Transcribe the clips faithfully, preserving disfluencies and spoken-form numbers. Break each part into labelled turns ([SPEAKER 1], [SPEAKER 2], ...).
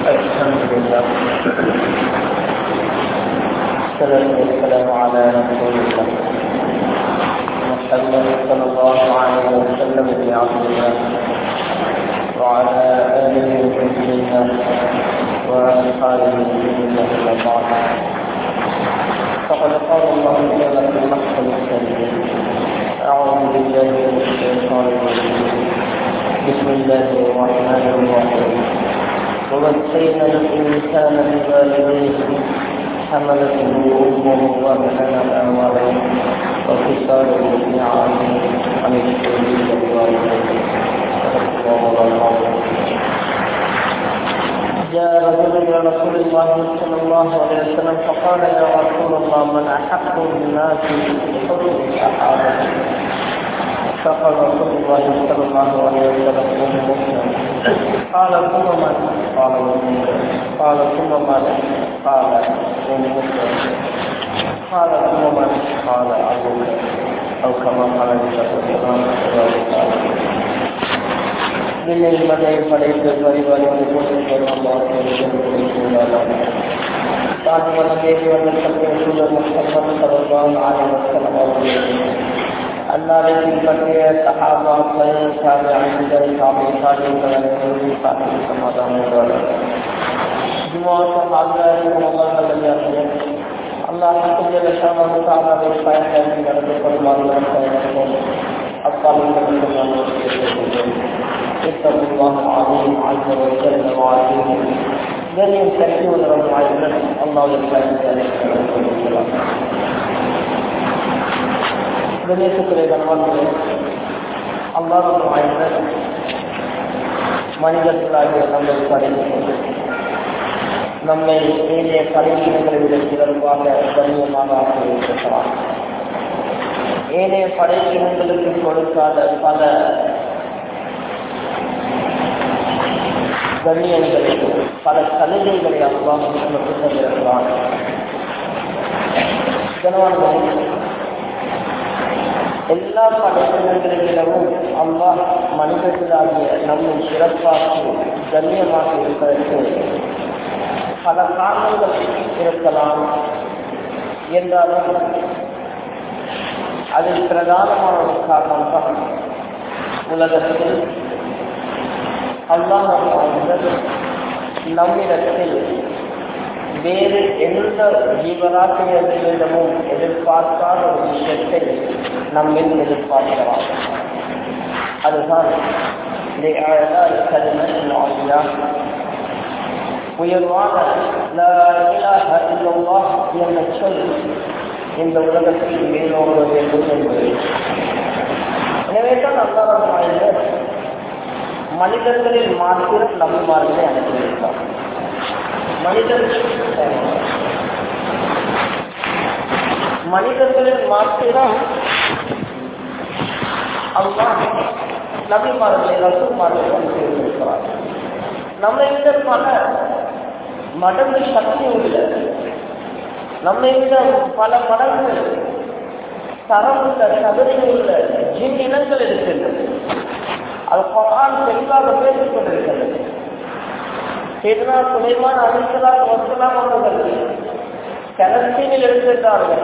[SPEAKER 1] الحمد لله والصلاة والسلام على رسول الله محمد صلى الله عليه وسلم بن عبد الله وعلى آله وصحبه وأصحابه الله وبعد. فقد قال الله تعالى في المحكم الكريم: أعوذ بالله من الشيطان الرجيم، بسم الله الرحمن الرحيم. ووصينا الإنسان بوالديه حملته أمه وهنا وهنا وفصاله في عامه عن الشريك بوالديه. جاء رجل إلى رسول الله صلى الله عليه وسلم فقال: يا رسول الله، من أحق الناس بحسن صحابتي؟ فقال رسول الله صلى الله عليه وسلم: أم مسلم. قال: ثم من؟ قال: قال: ثم من؟ قال: أم مسلم. قال: ثم من؟ قال: أبوك. أو كما قال الرسول விண்ணில் மலை படைத்து பரிவாரிகளை போட்டு அல்லாஹ்வின் பற்றிய சஹாபாக்கள் தாபிஈன்கள் தாபிஈன்கள் சமாதானம் ஜுமாஅத் ஆதரவு அல்லாஹ்வுடைய அல்லாஹ்வுக்கு ஜெல்லஷானஹு தஆலாவை பயன்படுத்தி நடந்து கொள்வார்கள். அப்பாலின் اتقوا الله العظيم عز وجل وعظيم جميع تكون رب العالمين الله يبارك ذلك கணேசத்துறை கணவான்களே, அல்லாஹ் ஆயிரம் மனிதர்களாகிய நம்மை படைத்து நம்மை ஏனைய படைப்பினங்களை விட சிறப்பாக கண்ணியமாக ஆக்கியிருக்கிறார். ஏனைய படைப்பினங்களுக்கு கொடுக்காத பல கண்ணியங்களை பல சலுகைகளை அல்லாஹ் நமக்கு தந்திருக்கிறார். எல்லா படைப்பினங்களிடமும் அல்லாஹ் மனிதர்களாகிய நம்மை சிறப்பாக கண்ணியமாக இருப்பதற்கு பல காரணங்கள் இருக்கலாம். என்றாலும் அதில் பிரதானமான ஒரு காரணம் தான் உலகத்தில் அல்லாஹ் நம்மிடத்தில் வேறு எந்த ஜீவராசிகளிடமும் எதிர்பார்க்காத ஒரு விஷயத்தை நம்மில் எதிர்பார்க்கலாம். அதுதான் உயர்வான என்ற சொல் இந்த உலகத்தில் மேலோங்க வேண்டும் என்பது. எனவே தான் அல்லாஹ் மனிதர்களில் மாத்திரம் நம்பிமார்களை அனுப்பியிருக்கார். மனிதர்கள் மனிதர்களில் மாத்திரம் அல்லாஹ் நபிமார்களை ரசூல்மார்களை அனுப்பியிருக்கிறார். நம்மை விட பல மடங்கு சக்தி உள்ள, நம்மை விட பல மடங்கு தரம் உள்ள தகுதி உள்ள ஜின் இனங்கள் இருக்கின்றது. அது குர்ஆன் தெளிவாக பேசிக் கொண்டிருக்கிறது. சையதுனா சுலைமான் அலைஹிஸ்ஸலாத்து வஸ்ஸலாம் அவர்கள் பலஸ்தீனில் இருக்கின்றார்கள்.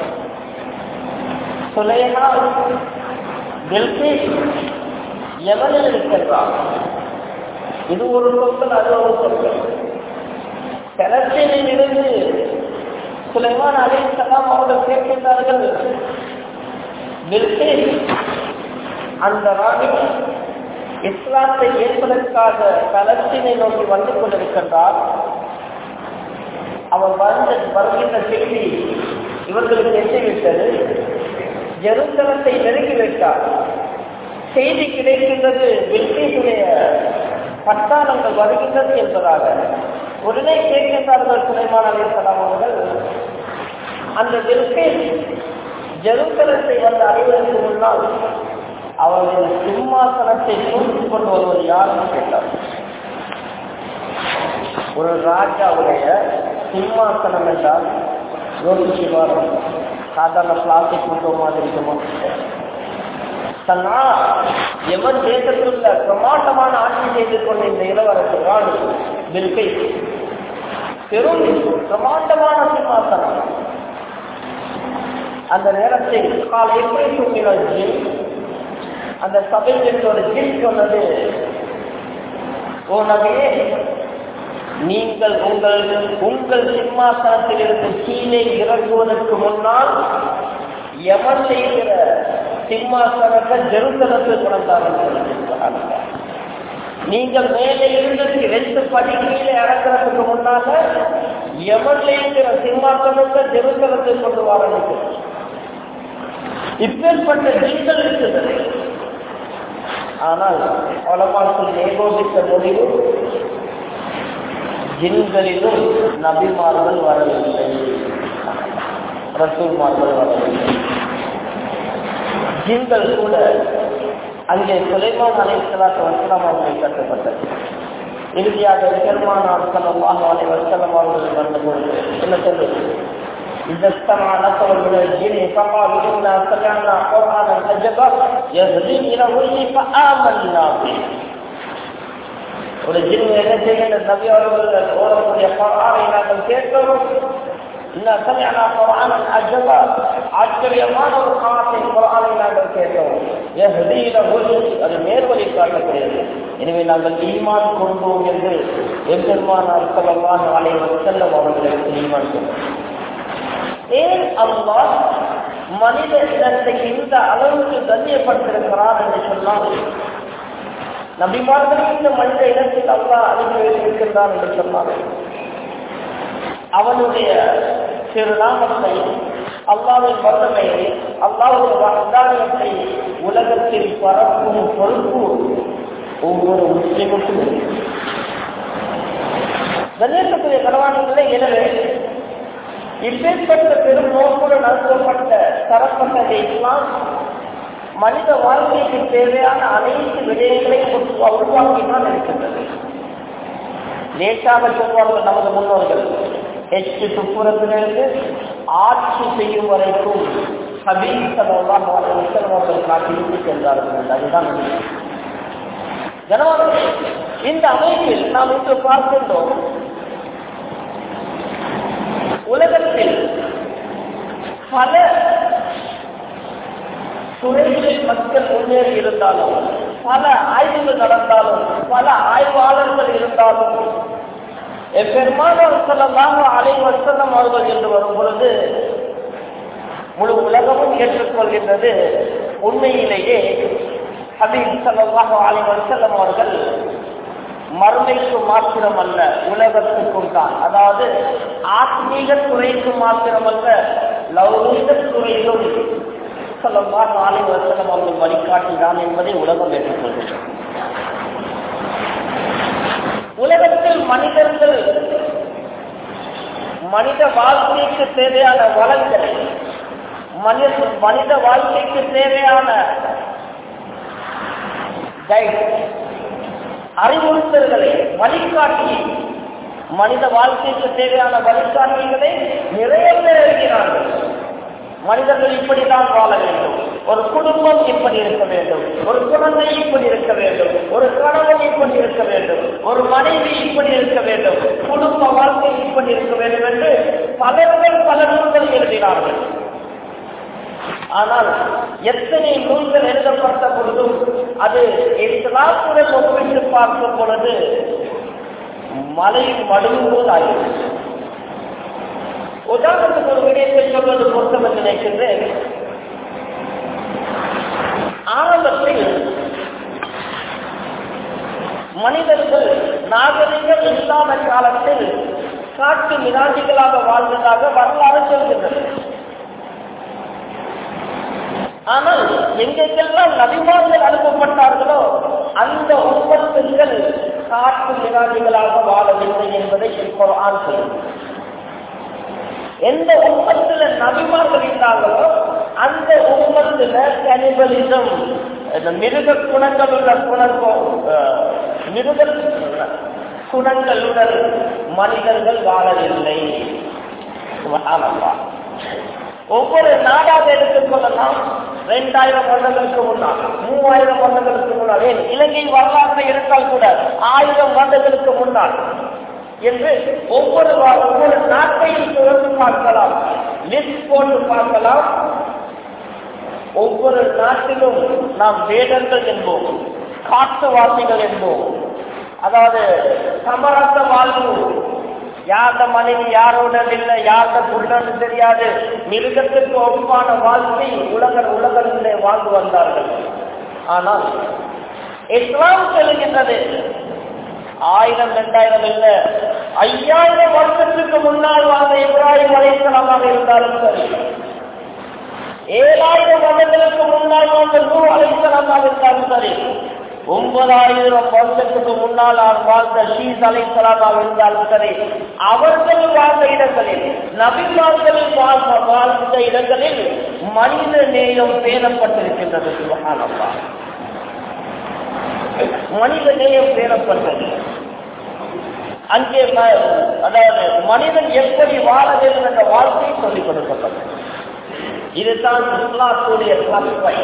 [SPEAKER 1] சுலைஹா பில்கிஸ் யமனில் இருக்கின்றார். இது ஒரு சொற்கள், அது ஒரு சொற்கள். பலஸ்தீனில் இருந்து சுலைமான் அலைஹிஸ்ஸலாம் அவர்கள் கேட்கின்றார்கள், பில்கிஸ் அந்த ராணி இஸ்லாத்தை ஏற்பதற்காக பலஸ்தீனை நோக்கி வந்து கொண்டிருக்கின்றார். அவர் வந்த வருகின்ற செய்தி இவர்களுக்கு எட்டிவிட்டது. ஜெருசலத்தை நெருங்கிவிட்டார். செய்தி கிடைக்கின்றது, பில்கிஸுடைய பட்டாளங்கள் வருகின்றது என்பதாக. உடனே கேட்கின்றார்கள் சுலைமான் அலைஹிஸ்ஸலாம் அவர்கள், அந்த பில்கிஸ் ஜெருசலத்தை வந்து அடைவதற்கு முன்னால் அவர்கள் சிம்மாசனத்தை தூக்கிக் கொண்டு வருவது யாருன்னு கேட்டார். ஒரு ராஜாவுடைய சிம்மாசனம் என்றால் யோசிச்சுவார், சாதாரண பிளாஸ்டிக் மட்டும் மாதிரி இருக்குமா? சன்னா எவன் தேசத்தில் பிரமாண்டமான ஆட்சி செய்து கொண்ட இந்த இளவரசர் ராணி பில்கை பெரும் பிரமாண்டமான சிம்மாசனம். அந்த நேரத்தில் காலை எப்படி தூங்கின ஜின் அந்த சபையில் ஒரு ஜின் சொன்னது, ஓ நபியே, நீங்கள் உங்கள் உங்கள் சிம்மாசனத்தில் இருந்து கீழே இறங்குவதற்கு முன்னால் எவன் செய்கிற சிம்மாசனத்தை ஜெருசலத்தில் கொண்டார்கள். நீங்கள் மேலே இருந்து ரெண்டு படி கீழே இறங்குறதுக்கு முன்னால எவன் செய்கிற சிம்மாசனத்தை ஜெருசலத்தில் கொண்டு வரணும். இப்பேற்பட்ட ஜின்கள் இருக்கிறது. ஆனால் உலமாக்கள் ஏகோபித்த முடிவு, ஜின்களிலும் நபிமார்கள் வரவில்லை, ரசூல்மார்கள் வரவில்லை. ஜின்கள் கூட அங்கே சுலைமான் அலைஹிஸ்ஸலாத்து வஸலாம் அவர்கள் கட்டப்பட்டது. இறுதியாக பெருமானார் ஸல்லல்லாஹு அலைஹி வஸல்லம் அவர்கள் வந்தபோது என்ன சொல்றது, إذا استمع نفر من الجن فقالوا إنا سمعنا قرآنا عجبا يهدي إلى الرشد فآمنا به. ஒரு ஜின் என்ன செய்கின்ற நபி அவர்கள் ஓடக்கூடிய குர்ஆனை நாங்கள் கேட்கிறோம். إنا سمعنا قرآنا عجبا, ஆச்சரியமான ஒரு காலத்தை குர்ஆனை நாங்கள் கேட்டோம். يهدي إلى الرشد, அது நேர்வழி காட்டக்கூடியது. எனவே நாங்கள் ஈமான் கொண்டோம் என்று எம்பெருமானார் ஸல்லல்லாஹு அலைஹி வஸல்லம் அவர்களுக்கு ஈமான் கொண்டோம். ஏன் அல்லாஹ் மனித இனத்தை இந்த அளவுக்கு கண்ணியப்படுத்திருக்கிறார் என்று சொன்னால், நபிமார்கள் இந்த மனித இனத்தில் அல்லாஹ் அனுப்பி வைத்திருக்கின்றான் என்று சொன்னார். அவனுடைய திருநாமத்தை, அல்லாஹ்வின் வல்லமையை, அல்லாஹ்வுடைய வாக்தானத்தை உலகத்தில் பரப்பும் பொறுப்பு ஒவ்வொரு முஸ்லிமுக்கும். கண்ணியத்துக்குரிய கனவான்களே, எனவே இப்பேற்பட்ட பெரும் நோக்குடன் அனுப்பப்பட்ட தரப்பட்டதை இஸ்லாம் மனித வாழ்க்கைக்கு தேவையான அனைத்து விடயங்களையும் உருவாக்கினால் இருக்கின்றது. லேசாக சொல்வார்கள் நமது முன்னோர்கள், எச்சு துப்புரத்திலிருந்து ஆட்சி செய்யும் வரைக்கும் ஸல்லல்லாஹு அலைஹி வஸல்லம் அவர்கள் காட்டிவிட்டு சென்றார்கள். அதுதான் ஜனவரி. இந்த அமைப்பில் நாம் இன்று பார்க்கின்றோம், உலகத்தில் பல துறைகளில் மக்கள் முன்னேறி இருந்தாலும், பல ஆய்வுகள் நடந்தாலும், பல ஆய்வாளர்கள் இருந்தாலும், பெருமானார் ஸல்லல்லாஹு அலைஹி வஸல்லம் அவர்கள் என்று வரும் பொழுது முழு உலகமும் ஏற்றுக்கொள்கின்றது. உண்மையிலேயே ஹபீப் ஸல்லல்லாஹு அலைஹி வஸல்லம் அவர்கள் மறுமைக்கு மாத்திரம் அல்ல, உலகத்துக்கும் தான். அதாவது ஆத்மீக துறைக்கு மாத்திரமல்ல, லௌகீக துறையிலும் ஸல்லல்லாஹு அலைஹி வஸல்லம் அவர்கள் வழிகாட்டினான் என்பதை உலகம் ஏற்றுக்கொள்கிறது. உலகத்தில் மனிதர்கள் மனித வாழ்க்கைக்கு தேவையான வளங்களை, மனித மனித வாழ்க்கைக்கு தேவையான அறிவுறுத்தல்களை, வழிகாட்டி, மனித வாழ்க்கைக்கு தேவையான வழிகாட்டிகளை நிறைய பேர் இருக்கிறார்கள். மனிதர்கள் இப்படித்தான் வாழ வேண்டும், ஒரு குடும்பம் இப்படி இருக்க வேண்டும், ஒரு குழந்தை இப்படி இருக்க வேண்டும், ஒரு கணவன் இப்படி இருக்க வேண்டும், ஒரு மனைவி இப்படி இருக்க வேண்டும், குடும்ப வாழ்க்கை இப்படி இருக்க வேண்டும் என்று பலர்கள் பல நூல்கள் எழுதினார்கள். ஆனால் எத்தனை நூல்கள் எழுதப்பட்ட பொழுதும் அது இஸ்லாத்துடன் ஒப்பிட்டு பார்க்கும் பொழுது மலை மடுங்குவது ஆகிறது. உதாரணத்துக்கு ஒரு விடயத்தை சொல்வது பொருத்தம் என்று நினைக்கின்றேன். ஆரம்பத்தில் மனிதர்கள் நாகரிகம் இல்லாத காலத்தில் காட்டு மிராண்டிகளாக வாழ்ந்ததாக வரலாறு சொல்கின்றது. ஆனால் எங்கெல்லாம் நபிமார்கள் அனுப்பப்பட்டார்களோ அந்த உம்மத்துகள் காட்டு மிராண்டிகளாக வாழவில்லை என்பதை குர்ஆன் சொல்கிறது. எந்த உம்மத்துல நபிமார்கள் இருந்தார்களோ அந்த உம்மத்துல கனிபலிசம், மிருக குணங்கள் உள்ள குணங்கள் மிருக குணங்களுடன் மனிதர்கள் வாழவில்லை. ஒவ்வொரு நாடாக எடுத்துக்கொள்ளலாம், இரண்டாயிரம் வருடங்களுக்கு முன்னால், மூவாயிரம் வருடங்களுக்கு முன்னால், ஏன் இலங்கை வரலாற்றை எடுத்தால் கூட ஆயிரம் வருடங்களுக்கு முன்னால் என்று ஒவ்வொரு ஒவ்வொரு நாட்டையும் தொடர்ந்து பார்க்கலாம், லிஸ்ட் போட்டு பார்க்கலாம். ஒவ்வொரு நாட்டிலும் நாம் வேடர்கள் என்போம், காட்டுவாசிகள் என்போம். அதாவது சமரச வாழ்வு, யார்த மனைவி யாரோட இல்லை, யார்த புள்ளன்னு தெரியாது, மிருகத்துக்கு ஒப்பான வாழ்க்கை உலக உலகத்திலே வாழ்ந்து வந்தார்கள். ஆனால் இஸ்லாம் சொல்லுகின்றது ஆயிரம் இரண்டாயிரம் இல்ல, ஐயாயிரம் வருஷத்துக்கு முன்னால் வாழ்ந்த இப்ராஹிம் அலைஹிஸ்ஸலாமாக இருந்தாலும் சரி, ஏழாயிரம் வருடங்களுக்கு முன்னால் வாழ்ந்த நூஹ் அலைஹிஸ்ஸலாமாக இருந்தாலும் சரி, ஒன்பதாயிரம் வருஷத்துக்கு முன்னால் வாழ்ந்த ஷீஸ் அலைஹிஸ்ஸலாமாக இருந்தாலும் சரி, அவர்கள் வாழ்ந்த இடங்களில், நபிமார்களில் வாழ்ந்த வாழ்ந்த இடங்களில் மனித நேயம் பேணப்பட்டிருக்கின்றது. சுப்ஹானல்லாஹ், மனித நேயம் பேணப்பட்டது. அங்கே அதாவது மனிதன் எப்படி வாழ வேண்டும் என்ற வாழ்க்கையை சொல்லிக் கொடுக்கப்பட்டது. இதுதான் இஸ்லாத்துடைய கற்பை.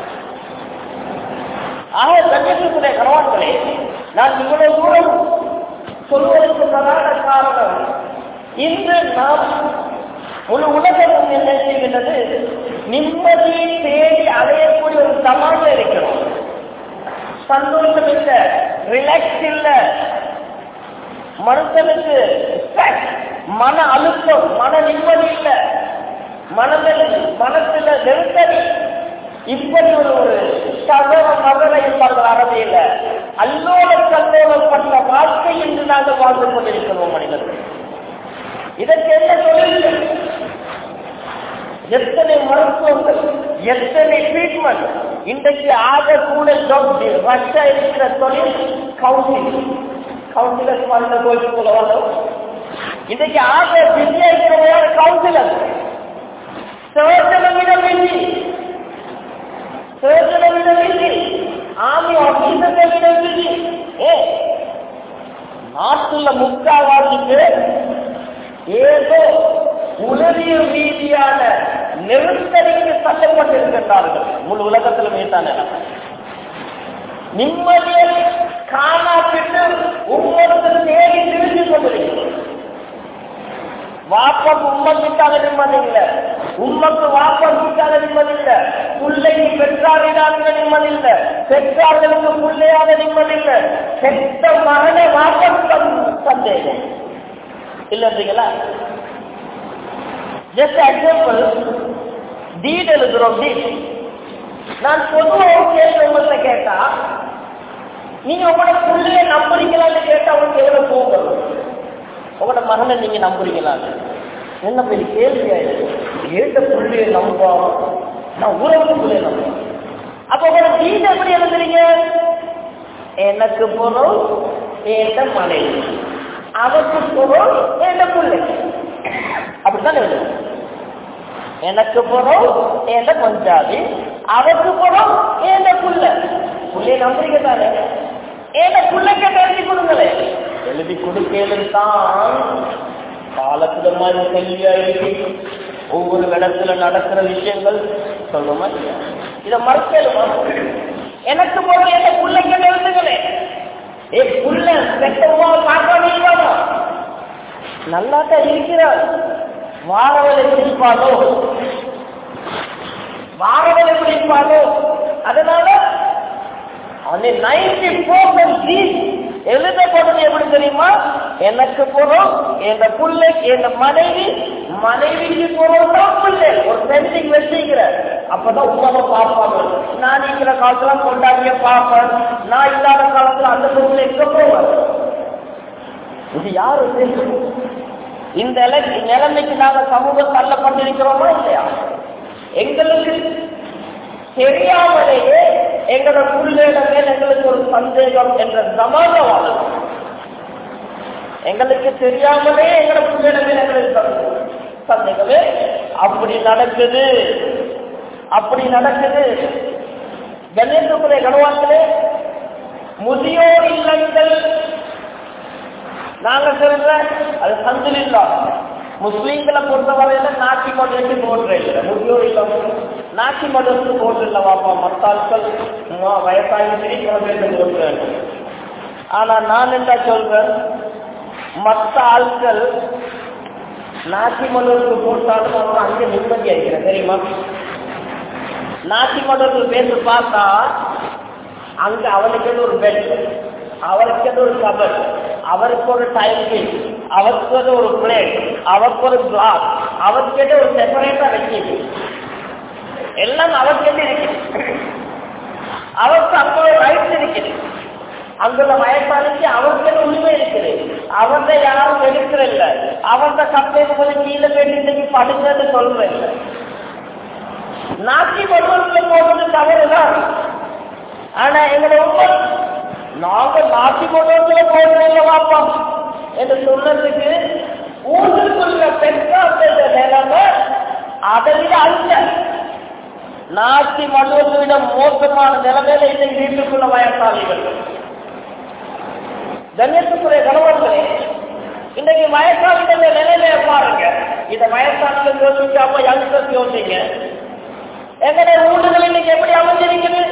[SPEAKER 1] ஆக கண்ணியத்திற்குரிய கணவான்களே, நான் இவ்வளவு தூரம் சொல்வதற்கு பிரதான காரணம், இன்று நாம் முழு உலகம் என்ன செய்கின்றது, நிம்மதியை தேடி அடையக்கூடிய ஒரு தமாக இருக்கிறோம். சந்தோஷம் இல்லை, ரிலாக்ஸ் இல்லை, மனுஷனுக்கு மன அழுத்தம், மன நிம்மதி இல்லை, மனதில் மனசுல நெருக்கடி, இப்படி ஒரு ஒரு சகல மகள என்பார்கள் அரபியில, அல்லோல கல்லோலப்பட்ட வாழ்க்கை என்று நாங்கள் வாழ்ந்து கொண்டிருக்கிறோம் மனிதர்கள். இதற்கு என்ன தொழில், எத்தனை மருத்துவங்கள், எத்தனை ட்ரீட்மெண்ட். இன்றைக்கு ஆக கூட ரஷ்யா இருக்கிற தொழில் கவுன்சில், கவுன்சிலர் வாழ்ந்த கோயில் சொல்லுவாங்க. இன்றைக்கு ஆக பிஸியா இருக்கிற கவுன்சிலர், சர்ஜனமிடம் இல்லை, சர்ஜனமிடம் இல்லை, ஆர்மி ஆபீசர்களிடம் இல்லை. ஏ நாட்டுல முக்காவாசிக்கு ஏதோ உளவியல் ரீதியான நெருக்கடிக்கு தள்ளப்பட்டிருக்கின்றார்கள். முழு உலகத்திலுமே தானே நிம்மதியை காணாப்பிட்டு ஒவ்வொருத்தரும் தேடி திரும்பி கொண்டிருக்கிறோம். வாப்பாக்கு உம்மக்கிட்டால நிம்மதி இல்லை, உம்மக்கு வாப்பாக்கிட்டால நிம்மதி இல்லை, பிள்ளைக்கு பெற்றாரிடாத நிம்மதி இல்லை, பெற்றார்களுக்கு பிள்ளையாத நிம்மதி இல்லை, பெற்ற மகனை வாப்பாக்கு சந்தேகம் இல்லைங்களா? ஜஸ்ட் எக்ஸாம்பிள், டீட் எழுதுறோம். டீட் நான் பொதுவாக கேள்வி உங்கள்கிட்ட கேட்டா, நீங்க உங்களோட புள்ளைய நம்புறீங்களான்னு கேட்டா உங்களுக்கு எவ்வளவு போகும்? உங்களோட மகனை நீங்க நம்புறீங்களான்னு என்ன பெரிய கேள்வி ஆயிடுச்சு. ஏட்ட புள்ளைய நம்பா, நான் உறவுக்கு புள்ளைய நம்புறேன். அப்ப உங்களோட டீட் எப்படி எழுதுறீங்க? எனக்கு பொருள் ஏட்ட மனைவி, அவருக்கு பொருள் ஏட்ட புள்ளை, அப்படித்தான் எழுதுறேன். எனக்கு பொருள் ஏண்ட பஞ்சாபி, அவருக்கு பொருள் ஏண்ட புள்ள. புள்ளைய நம்புறீங்க தானே, ஏண்ட புள்ளைக்கு எழுதி கொடுங்களே. எழுதி கொடுக்கதான் காலத்துல மாதிரி கல்வியா இருக்கு. ஒவ்வொரு இடத்துல நடக்கிற விஷயங்கள் சொல்லுமா, இத மறுக்கலுமா? எனக்கு பொருள் ஏண்ட புள்ளைக்கு எழுதுங்களே. ஏ புள்ள பெற்றவா பார்க்க நல்லாதான் இருக்கிறார், வாரவலை பிடிப்பாலோ வாரவலை பிடிப்பாலோ அதனால எழுதப்படுறது எப்படி தெரியுமா? எனக்கு பொருள் என் புள்ளை, என் மனைவி, மனைவிக்கு பொருள் தான் பிள்ளை. ஒரு பெண்டிங் வச்சுக்கிற அப்பதான் உமாவை பார்ப்பாங்க. நான் இருக்கிற காலத்துல கொண்டாடிய பார்ப்பேன், நான் இல்லாத காலத்துல அந்த பொருள் எங்க போவேன். இது யாரு தெரியும்? இந்த நிலைமைக்கு நாங்கள் சமூகம் தள்ளப்பட்டிருக்கிறோமா இல்லையா? எங்களுக்கு தெரியாமலேயே எங்களோட புள்ளையிட மேல் எங்களுக்கு ஒரு சந்தேகம் என்ற சமான வாழலாம். எங்களுக்கு தெரியாமலே எங்களோட புள்ளையிட மேல் எங்களுக்கு சந்தேகமே. அப்படி நடக்குது, அப்படி நடக்குது. கணேசபுரை கணவான்களே, முதியோர் இல்லங்கள் நாங்க சொல்ற அது சந்திலில்லா. முஸ்லீம்களை பொறுத்தவரையில நாட்டி கொண்டு போடுற இல்லை, முதியோர் இல்லம் நாச்சி மடலுக்கு போட்டு வாப்பா, மற்ற ஆட்கள் வயசாகி போட்டு. ஆனா நான் என்ன சொல்றேன், மற்ற ஆட்கள் நாச்சி மடலுக்கு போட்டாலும் அவன் அங்கே நிம்மதியா இருக்கிறேன் தெரியுமா. நாச்சி மடலுக்கு பேச பார்த்தா அங்க அவனுக்கு ஒரு பெட், அவருக்கு ஒரு கபர், அவருக்கு ஒரு டைம், அவருக்கு ஒரு பிளேட், அவருக்கு ஒரு கிளாஸ், அவருக்கு ஒரு செப்பரேட்டா வச்சு எல்லாம் அவருக்கு இருக்கு. அவருக்கு அங்க ஒரு ரைட்ஸ் இருக்குது, அங்குள்ள வயசானிக்கு அவருக்கு உரிமை இருக்குது. அவர்த யாரும் எடுக்கிறல்ல, அவர்த கப்பலுக்கு போய் கீழே போயிட்டு இன்னைக்கு படுங்கன்னு சொல்றேன். நாச்சி மடலுக்குள்ள போவது தவறுதான். ஆனா எங்களை உண்மை நாங்க நாட்டி கொண்டு போடுறீங்க வாப்பா என்று சொன்னதுக்கு ஊருக்குள்ள பெற்ற நிலைமை அதை விட அல்ல. நாட்டி மடுவை விட மோசமான நிலைமையில இன்னைக்கு வீட்டுக்குள்ள வயசாளிகள். கண்ணியத்துக்குரிய கணவர்களே, இன்னைக்கு வயசாளிகள் நிலைமையை பாருங்க. இந்த வயசாளிகள் யோசிக்காம யங்ஸ்டர்ஸ் யோசிங்க. எங்களுடைய ஊடுகள் இன்னைக்கு எப்படி அமைஞ்சிருக்குது?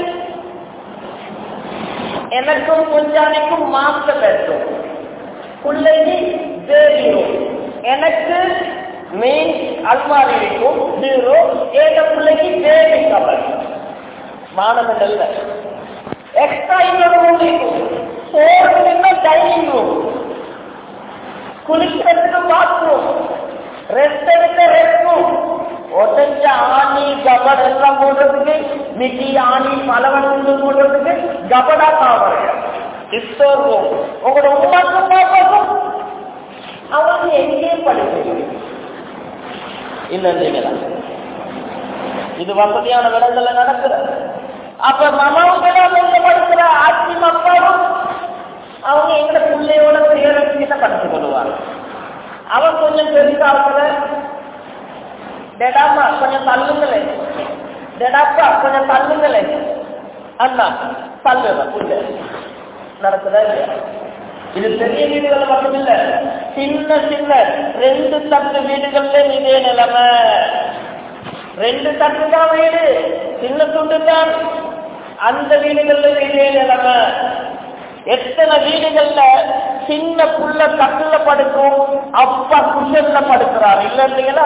[SPEAKER 1] எனக்கும் கொஞ்சானைக்கும் மாஸ்டர் பெட்ரூம், பிள்ளைக்கு பேபிரோ, எனக்கு மெயின் அல்மாரி இருக்கும் பீரோ, ஏக பிள்ளைக்கு பேபி கவர், மாணவன் அல்ல. எக்ஸ்ட்ரா இன்னொரு ரூம் இருக்கும், சோறு டைனிங் ரூம், குளிக்கிறதுக்கு பாத்ரூம், ரெஸ்ட் எடுக்க ரெஸ்ட் ரூம், ஒட்டஞ்ச ஆணி கபட் எல்லாம் போடுறதுக்கு, மிட்டி ஆணி பலவன் போடுறதுக்கு கபடா காவல் இஸ்டோர். உங்களோட உருவாக்கம் பார்க்கும் அவங்க எங்கே படிப்பீங்க இல்லைங்களா? இது வசதியான இடங்கள்ல நடக்குற. அப்ப மாமாவுக்கு படிக்கிற ஆட்சி மக்களும் அவங்க எங்க பிள்ளையோட பிள்ளைகிட்ட படிச்சு கொள்வாங்க. அவன் கொஞ்சம் பெருசாக டேடாப்பா கொஞ்சம் தள்ளுங்களே, டேடாப்பா கொஞ்சம் தள்ளுங்களே, அண்ணா தள்ளுங்க புள்ள நடக்குதா இல்லையா? இது பெரிய வீடுகள் மட்டும் இல்ல, சின்ன சின்ன ரெண்டு தட்டு வீடுகள்ல இதே நிலைமை. ரெண்டு தட்டு தான் வீடு, சின்ன துண்டு தான், அந்த வீடுகள்ல இதே நிலைமை. எத்தனை வீடுகள்ல சின்ன புள்ள கட்டுல படுக்கும், அப்பா குஷன்ல படுக்கிறார் இல்ல இல்லைங்களா?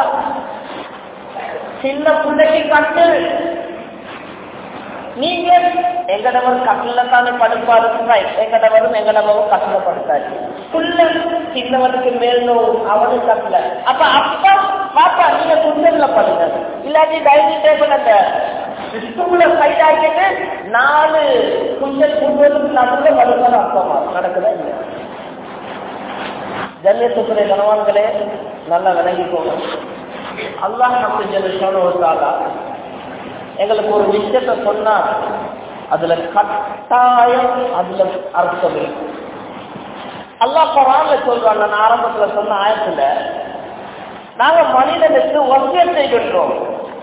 [SPEAKER 1] சின்ன பிள்ளைக்கு கட்டு, நீங்க எங்கடவரும் கட்டுல தானே படுப்பாரு, எங்கடவரும் எங்கடவும் கட்டுல படுத்தாரு. புள்ள சின்னவனுக்கு மேலும் அவனு கட்டுல. அப்ப அப்பா பாப்பா நீங்க குண்டல்ல படுங்க, இல்லாட்டி டைனிங் டேபிள் அந்த ஸ்டூல சைட் ஆகிட்டு நாலு குண்டல் குண்டலுக்கு நடுவுல படுக்கிற அப்பா நடக்குதா இல்லையா? ஜல்லியத்துக்குரிய கணவான்களே நல்லா விளங்கிக்கோங்க. அல்லாஹ் நமக்கு ஜெல்லா எங்களுக்கு ஒரு விஷயத்தை சொன்னா அதுல கட்டாயம் அதுல அர்த்தம் இருக்கு. அல்லாஹ் குர்ஆன்ல சொல்றான், நான் ஆரம்பத்துல சொன்ன ஆயத்துல நாங்க மனிதனுக்கு வசியத் செய்கின்றோம்.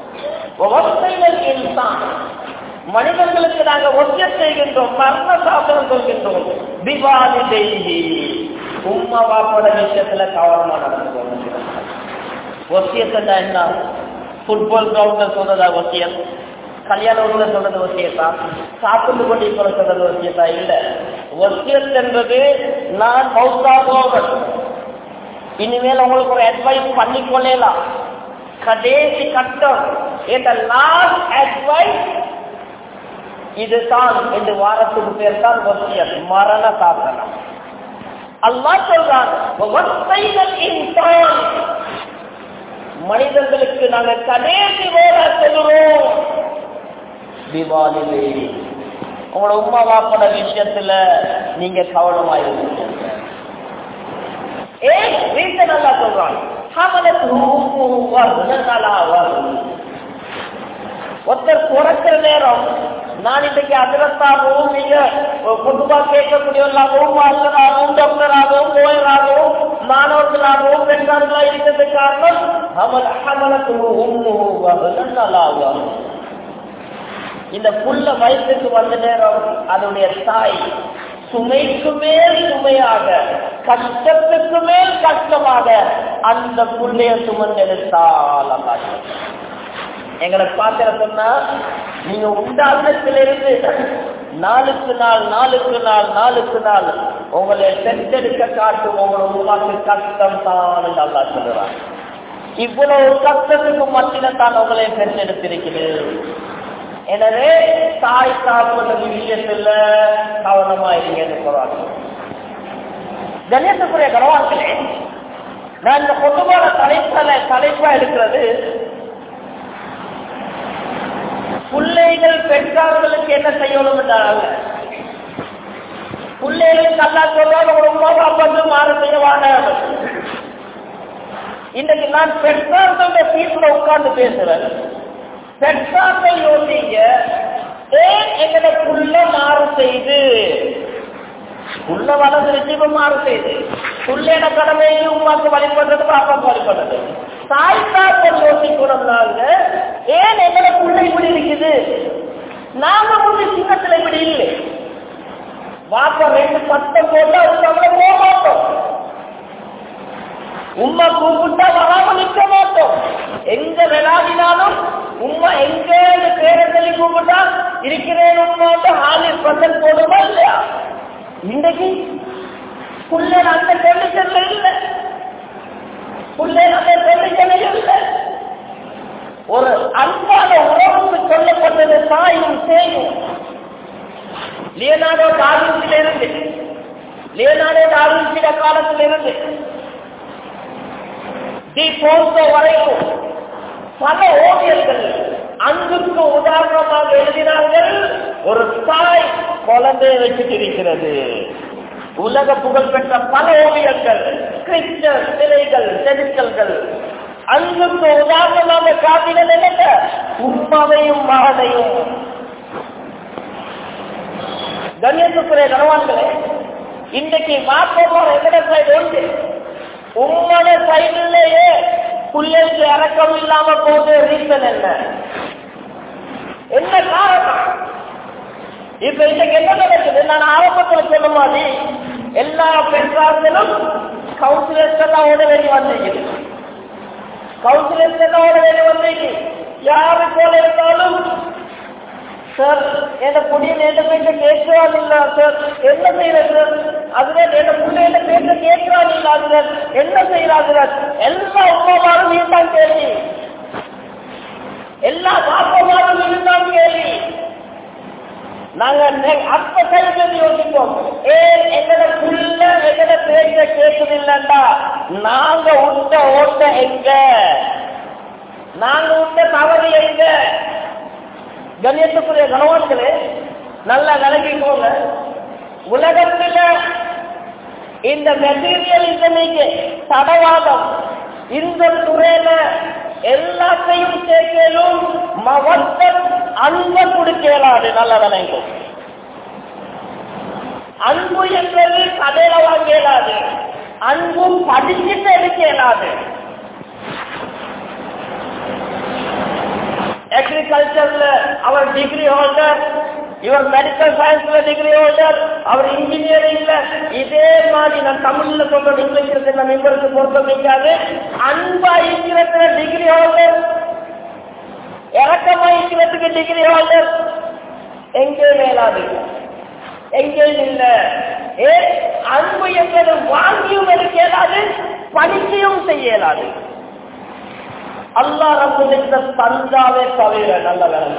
[SPEAKER 1] இன்சான் மனிதர்களுக்கு நாங்க வசியத் செய்கின்றோம், மரண சாசனம் சொல்கின்றோம். திவாலிதைஹி உம்மா வாப்போட விஷயத்துல கவனமா நடந்துக்கோங்க. வசியத்தை என்ன? ஃபுட்பால் கிரவுண்ட்ல சொல்றதா வசியம்? கல்யாண ஊர்ல சொல்றது வசியத்தா? சாப்பிட்டு கொண்டு இப்ப சொல்றது வசியத்தா? இல்ல. வசியத் என்பது நான் மௌத்தாகோவன், இனிமேல் உங்களுக்கு ஒரு அட்வைஸ் பண்ணிக்கொள்ளலாம். கடைசி கட்டம் லாஸ்ட் அட்வைஸ் இதுதான் என்று வாரத்துக்கு பேர் தான் வசியத், மரண சாசனம். அல்லாஹ் சொல்றான், மனிதர்களுக்கு நாங்கள் கடைசி வேலை சொல்லுறோம். திவாலிலே உங்களோட உம்மா வாப்பட விஷயத்துல நீங்க கவனமாயிருக்கீங்க. ஏன் ரீசன் நல்லா சொல்றான், ஒருத்தர் குறைக்கிற நேரம் நான் இன்னைக்கு அதிரத்தாகவும் நீங்க பொதுவா கேட்கக்கூடியவர்களாகவும் மாஸ்டராகவும் டாக்டராகவும் லோயராகவும் மாணவர்களாகவும் பெண்களா இருக்கிறது காரணம் இந்த புள்ள வயசுக்கு வந்த நேரம் அதனுடைய தாய் சுமைக்கு மேல் சுமையாக கஷ்டத்துக்கு மேல் கஷ்டமாக அந்த புள்ளைய சுமந்தெடுத்தால் எங்களை பார்க்கிற சொன்னா நீங்க உண்டானத்திலிருந்து நாளுக்கு நாள் நாளுக்கு நாள் நாளுக்கு நாள் உங்களை சென்றெடுக்க காட்டும் உங்களை உருவாக்கு கஷ்டம் தான் என்று அல்லாஹ் சொல்றான். இவ்வளவு கஷ்டத்துக்கு மத்தியில தான் உங்களை பெற்றெடுத்திருக்கிறது. எனவே தாய் சாப்பிடுற விஷயத்துல கவனமா இருங்கன்னு சொல்றாங்க. கணேசக்குரிய கனவான்களே, நான் இந்த பொதுவான தலைப்பல தலைப்பா எடுக்கிறது பிள்ளைகள் பெற்றார்களுக்கு என்ன செய்யணும் என்றாங்க. பிள்ளைகளுக்கு அல்லா சொல்றாங்க உமா பாப்பாக்கு மாறு செய்யவான. இன்னைக்கு நான் பெற்றார்களுடைய சீட்ல உட்கார்ந்து பேசுறேன். பெற்றார்கள் யோசிங்க, ஏன் எங்களை புள்ள மாறு செய்து புள்ள வளர்ந்துருச்சு இப்ப மாறு செய்து புள்ளேன கடமையை உமாக்கு வழிபடுறது பாப்பாக்கு வழிபடுறது. தாய்த்தாக்கள் யோசிக்கணும். நாங்க ஏன் எங்களை புள்ள இப்படி இருக்குது? நாங்க முன்னே சின்னத்துல இப்படி இல்லை. பாப்பா ரெண்டு சத்தம் போட்டா அவங்கள போக மாட்டோம். உமா கூப்பிட்டா வராம நிற்க மாட்டோம். எங்க விளையாடினாலும் உமா எங்க பேரை சொல்லி கூப்பிட்டா இருக்கிறேன் உமாட்ட ஹாலில் பசல் போடுமா இல்லையா? இன்றைக்கு புள்ளை அந்த கண்டிஷன்ல இல்லை. புள்ளை அந்த கண்டிஷன்ல இல்லை. ஒரு அன்பான உறவுக்கு சொல்லப்பட்டது தாயும் சேயும். லியனார்டோ டாவின்சில இருந்து லியனார்டோ டாவின்சிட காலத்தில் இருந்து டி போன்சோ வரைக்கும் பல ஓவியர்கள் அன்புக்கு உதாரணமாக எழுதினார்கள். ஒரு தாய் குழந்தையை வச்சுட்டு இருக்கிறது. உலக புகழ்பெற்ற பல ஓவியங்கள், கிறிஸ்டர் சிலைகள், செதுக்கல்கள் அன்புக்கு உதாரணமாக காட்டினது என்ன? உம்மாவையும் மகனையும். கண்ணியத்துக்குரிய கனவான்களே, இன்றைக்கு மாற்றமான எங்கட சைடு உண்டு. உம்மோட சைடுலேயே பிள்ளைக்கு இறக்கம் இல்லாம போது ரீசன் என்ன? என்ன காரணம்? இப்ப இன்னைக்கு என்ன நடக்குது? நான் ஆரம்பத்தில் சொன்ன மாதிரி எல்லா பெற்றார்களும் கவுன்சிலர்ஸ் எல்லாம் ஓட வெளியே வந்திருக்குது. கவுன்சிலர்ஸ் எல்லாம் ஓட வெளியே வந்திருக்கு. யாரு போல இருந்தாலும் சார் என் புள்ளிய எந்த பேச கேட்கிறான் இல்ல சார், என்ன செய்யறது? அதுல என் புள்ளிய பேச கேட்கிறான் இல்ல சார், என்ன செய்யறாங்க? எல்லா உமாவும் இருந்தான் கேள்வி, எல்லா பாப்பமாவும் இருந்தான் கேள்வி. நாங்க அப்ப கைது யோசிப்போம், ஏன் எங்கட புள்ள எங்கட பேச கேட்குது இல்லண்டா நாங்க உண்ட ஓட்ட எங்க, நாங்க உண்ட தவறு எங்க? கண்ணியத்துக்குரிய கனவான்களே, நல்லா விளங்கிக்கோங்க. உலகத்துல இந்த மெட்டீரியலிசமிக்கு தடவாதம் இந்த துறையில எல்லாத்தையும் சேர்க்கலும் மவத்தம் அன்பை கொடுக்கலாது. நல்லா விளங்கும். அன்பு என்பது கதையில வாங்கலாது, அன்பும் படிச்சுட்டு எடுக்கலாது. அக்ரிகல்ச்சர்ல அவர் டிகிரி ஹோல்டர், இவர் மெடிக்கல் சயின்ஸ்ல டிகிரி ஹோல்டர், அவர் இன்ஜினியரிங்ல. இதே மாதிரி நான் தமிழ்ல சொல்ற இங்கிலீஷ் மெம்பருக்கு பொருத்த முடியாது. அன்பா இருக்கிறதுல டிகிரி ஹோல்டர், இறக்கமா இருக்கிறதுக்கு டிகிரி ஹோல்டர். எங்கே மேலாது, எங்கேயும் இல்ல. ஏ அன்பு என்பது வாங்கியும் எடுக்க இயலாது, படிக்கையும் செய்ய இயலாது. அல்லாஹ் ரப்பல் இஸ்ஸத் தந்தாவே தவிர. நல்ல வேலை.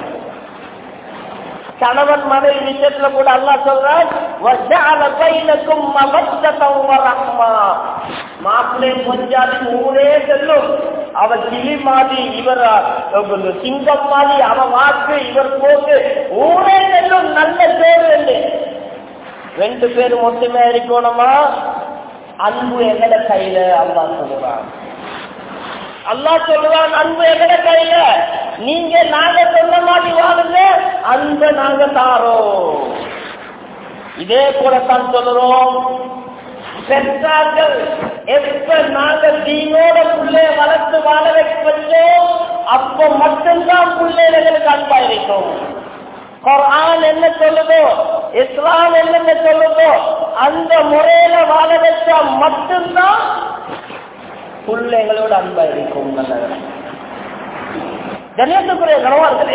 [SPEAKER 1] கணவன் மனைவி விஷயத்துல கூட அல்லாஹ் சொல்றான், வஜஅல பைனக்கும் மவத்ததன் வரஹ்மா. மாப்பிள்ளை கொஞ்சாதி ஊரே செல்லும், அவர் கிளி மாதிரி, இவர் சிங்கம் மாதிரி, அவன் வாக்கு இவர் போக்கு ஊரே செல்லும். நல்ல பேர் ரெண்டு ரெண்டு பேரும் ஒத்துமையா இருக்கணுமா? அன்பு எங்கட கையில. அல்லாஹ் சொல்றான், அல்லாஹ் சொல்லுவான், அன்பு எங்கட கையில. நீங்க நாங்க சொன்ன மாதிரி வாழுங்க, அன்பை நாங்க தாரோம். இதே போலத்தான் சொல்லுறோம், பெற்றார்கள் எப்ப நாங்க தீனோட பிள்ளைய வளர்த்து வாழ வைப்போம், அப்ப மட்டும்தான் பிள்ளைகளுக்கு அன்பா இருக்கும். குர்ஆன் என்ன சொல்லுதோ, இஸ்லாம் என்ன சொல்லுதோ, அந்த முறையில வாழ வச்சா மட்டும்தான் பிள்ளைகளோட அன்பா இருக்கும். நல்ல கண்ணியத்துக்குரிய கணவான்களே,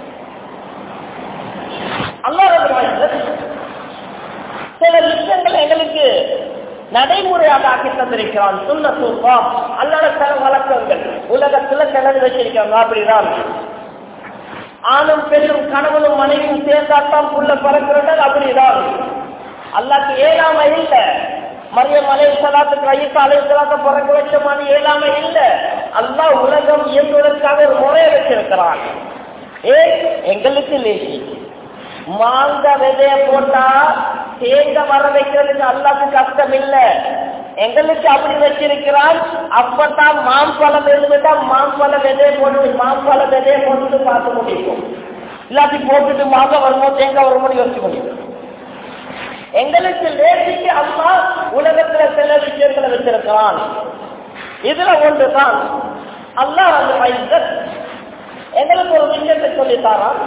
[SPEAKER 1] அல்லாஹ் சில விஷயங்களை எங்களுக்கு நடைமுறையாக ஆக்கி தந்திருக்கிறான். சுன்னத்துல்லா, அல்லாஹ் சில வழக்கங்கள் உலகத்துல கிளறி வச்சிருக்காங்க. அப்படிதான் ஆணும் பெண்ணும் கணவனும் மனைவியும் சேர்ந்தாத்தான் புள்ள பறக்கிறது. அப்படிதான் அல்லாஹ்க்கு ஏழாமை இல்லை. மரியம் அலைஹிஸ்ஸலாத்துக்கு ஈசா அலைஹிஸ்ஸலாத்தை பிறக்க வச்ச மாதிரி ஏழாமை இல்லை. அல்லாஹ் உலகம் இயங்குவதற்காக ஒரு முறையை வச்சிருக்கிறான். ஏ எங்களுக்கு லேசி மாங்க விதைய போட்டா தேங்க வர வைக்கிறதுக்கு அல்லாஹ்க்கு கஷ்டம் இல்லை. எங்களுக்கு அப்படி வச்சிருக்கிறான். அப்பதான் மாம்பழம் இருந்துட்டா மாம்பழ விதைய போட்டு மாம்பழ விதைய போட்டுட்டு பார்க்க முடியும். இல்லாட்டி போட்டுட்டு மாங்க வருமோ தேங்காய் வருமோ யோசிக்க முடியும். எங்களுக்கு லேசிக்கு அம்மா உலகத்துல சில விஷயங்களை வச்சிருக்கிறான். இதுல ஒன்றுதான் அல்லாஹ் அந்த எங்களுக்கு ஒரு விஷயத்தை சொல்லித்தாரான்.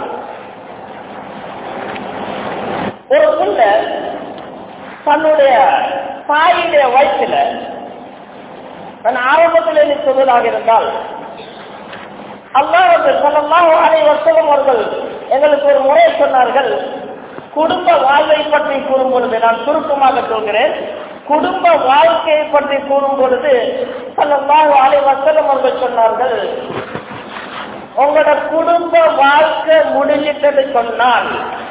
[SPEAKER 1] ஒரு புள்ள தன்னுடைய தாயுடைய வயசுல தன் ஆரம்பத்தில் சொல்வதாக இருந்தால் அல்லாஹ் ஸல்லல்லாஹு அலைஹி வஸல்லம் அவர்கள் எங்களுக்கு ஒரு முறை சொன்னார்கள். குடும்ப வாழ்வை பற்றி கூறும் பொழுது, நான் சுருக்கமாக சொல்கிறேன், குடும்ப வாழ்க்கையை பற்றி கூறும் பொழுது ஸல்லல்லாஹு அலைஹி வஸல்லம் அவர்கள் சொன்னார்கள், உங்களோட குடும்ப வாழ்க்கை முடிஞ்சிட்டது சொன்னால்,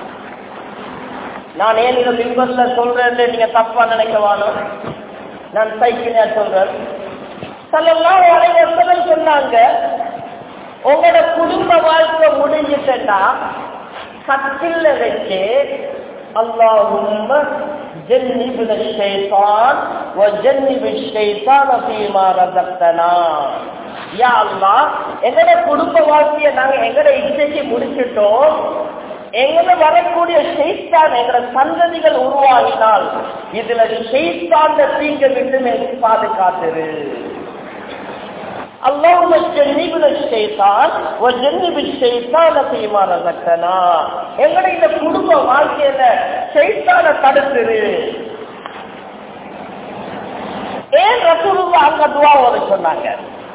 [SPEAKER 1] நான் ஏன் இதை பின்பற்ற சொல்றேன் நீங்க தப்பா நினைக்கவானோ, நான் சைக்கிளியா சொல்றேன். ஸல்லல்லாஹு அலைஹி வஸல்லம் சொன்னாங்க, உங்களோட குடும்ப வாழ்க்கை முடிஞ்சிட்டா கட்டில வச்சு அல்லாஹும்ம ஜன்னிபின ஷைத்தான் வ ஜன்னிபி ஷைத்தான ஃபீமா ரஸக்தனா. யா அல்லாஹ், எங்கட குடும்ப வாழ்க்கையை நாங்க எங்கட இச்சைக்கு முடிச்சிட்டோம். எங்களை வரக்கூடிய ஷைத்தான் எங்கட சந்ததிகள் உருவாகினால் இதுல ஷைத்தான் தீங்க விட்டு பாதுகாத்துரு. அல்லாஹும்ம ஜன்னிபின ஷைத்தான் வ ஜன்னிபி ஷைத்தான ஃபீமா ரஸக்தனா. எங்கட இந்த குடும்ப வாழ்க்கையில ஷைத்தானை தடுத்துரு. ஏன் ரசூலுல்லாஹ் அங்க துஆ ஓத சொன்னாங்க?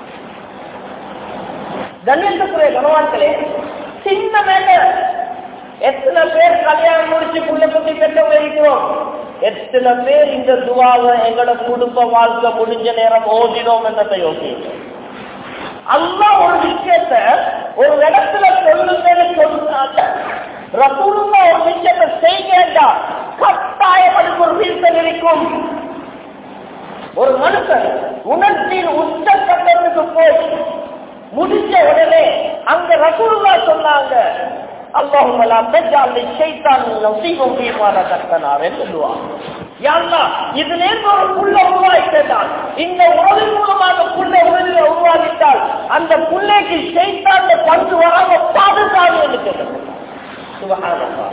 [SPEAKER 1] கண்ணியத்துக்குரிய கணவான்களே, சின்ன மேல எத்தனை பேர் கல்யாணம் முடிச்சு புள்ள குட்டி பெற்றவங்க இருக்கிறோம். எத்தனை பேர் இந்த துஆவை எங்களோட குடும்ப வாழ்க்கை முடிஞ்ச நேரம் ஓதினோம் என்றதை யோசிச்சு அல்லாஹ் ஒரு விஷயத்தை ஒரு இடத்துல சொல்லுங்கன்னு சொன்னாங்க. ரசூலுல்லாஹ் ஒரு விஷயத்தை செய்யண்டா கட்டாயம் அதுக்கு ஒரு ரீசன் இருக்கும். ஒரு மனுஷன் உணர்ச்சியின் உச்சக்கட்டத்துக்கு போய் முடிஞ்ச உடனே அங்க ரசூலுல்லாஹ் சொன்னாங்க, அல்லாஹும்ம லா தஜ்அல் லிஷைத்தான நஸீபன் ஃபீமா ரஸக்தனா என்று துஆ. யா அல்லாஹ், இதிலே ஒரு புள்ள உருவாக்கிட்டால், இந்த உறவின் மூலமாக புள்ள உறவில உருவாக்கிட்டால் அந்த புள்ளைக்கு ஷைத்தான பங்கு வராம பாதுகாப்பு என்று கேட்கிறது. சுப்ஹானல்லாஹ்.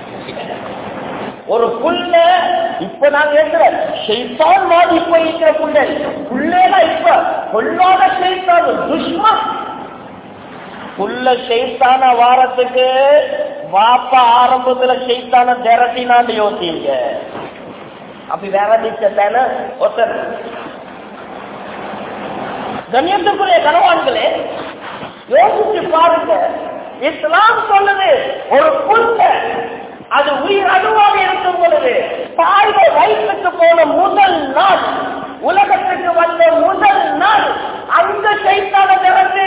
[SPEAKER 1] ஒரு புள்ள இப்ப நாங்க இருக்கிற ஷைத்தான் மாதிரி இப்ப இருக்கிற புள்ள புள்ளேனா இப்ப கொள்ளாத ஷைத்தான் துஷ்மன். புள்ள ஷைத்தான வாரத்துக்கு வாப்பா ஆரம்பத்துல ஷைத்தான திரட்டினான்னு யோசிங்க. அப்படி விரட்டிச்சான ஒருத்தர். கண்ணியத்துக்குரிய கணவான்களே, யோசிச்சு பாருங்க. இஸ்லாம் சொல்லுது, ஒரு புள்ள அது உயிர் அணுவாக இருக்கும் பொழுது தாய்மை வயிற்றுக்கு போன முதல் நாள், உலகத்துக்கு வந்த முதல் நாள் அந்த ஷைத்தான திறந்து.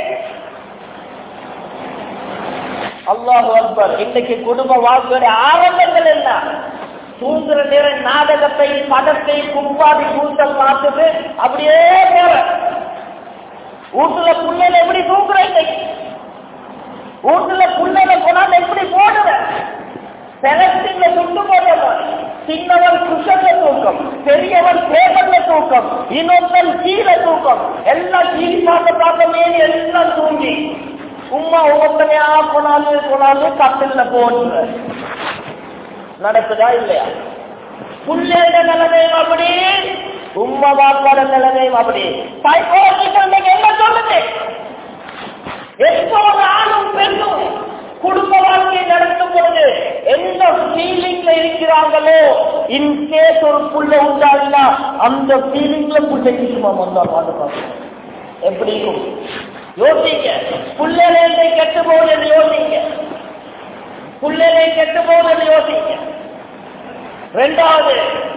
[SPEAKER 1] அல்லாஹு அக்பர். இன்னைக்கு குடும்ப வாழ்க்கையுடைய ஆரம்பங்கள் என்ன? தூங்குற நேரம் நாடகத்தை படத்தை கும்பாதி கூட்டம் பார்த்துட்டு அப்படியே போற. வீட்டுல புள்ளையில எப்படி தூங்குற? இன்னைக்கு வீட்டுல புள்ளையில போனாலும் எப்படி போடுற? செலக்டிங்ல சுட்டு போடுற. சின்னவன் குஷன்ல தூக்கம், பெரியவன் பேப்பர்ல தூக்கம், இன்னொருத்தன் கீழே தூக்கம், எல்லாம் கீழ் பார்த்த பார்த்த மேலே எல்லாம் தூங்கி உமா ஒவ்வொருத்தனையா போனாலும் போனாலும் கட்டில போடுற. நடக்குதா இல்லையா? புள்ளேட நிலைமையும் அப்படி, உம்மா பாப்பாட நிலைமையும் அப்படி. சைக்காலஜிக்கல் என்ன சொல்லுது? எப்போ ஒரு ஆணும் பெண்ணும் குடும்ப வாழ்க்கையை நடத்தும் பொழுது எந்த ஃபீலிங்ல இருக்கிறாங்களோ, இன்கேஸ் ஒரு புள்ள உண்டாயினா அந்த ஃபீலிங்ல புள்ளைக்கு சும்மா வந்தா பாதுகாப்பு. எப்படி இருக்கும் யோசிங்க. புள்ளலை கெட்டு போகுது யோசிங்க. புள்ளலை கெட்டு போகுது யோசிங்க. இரண்டாவது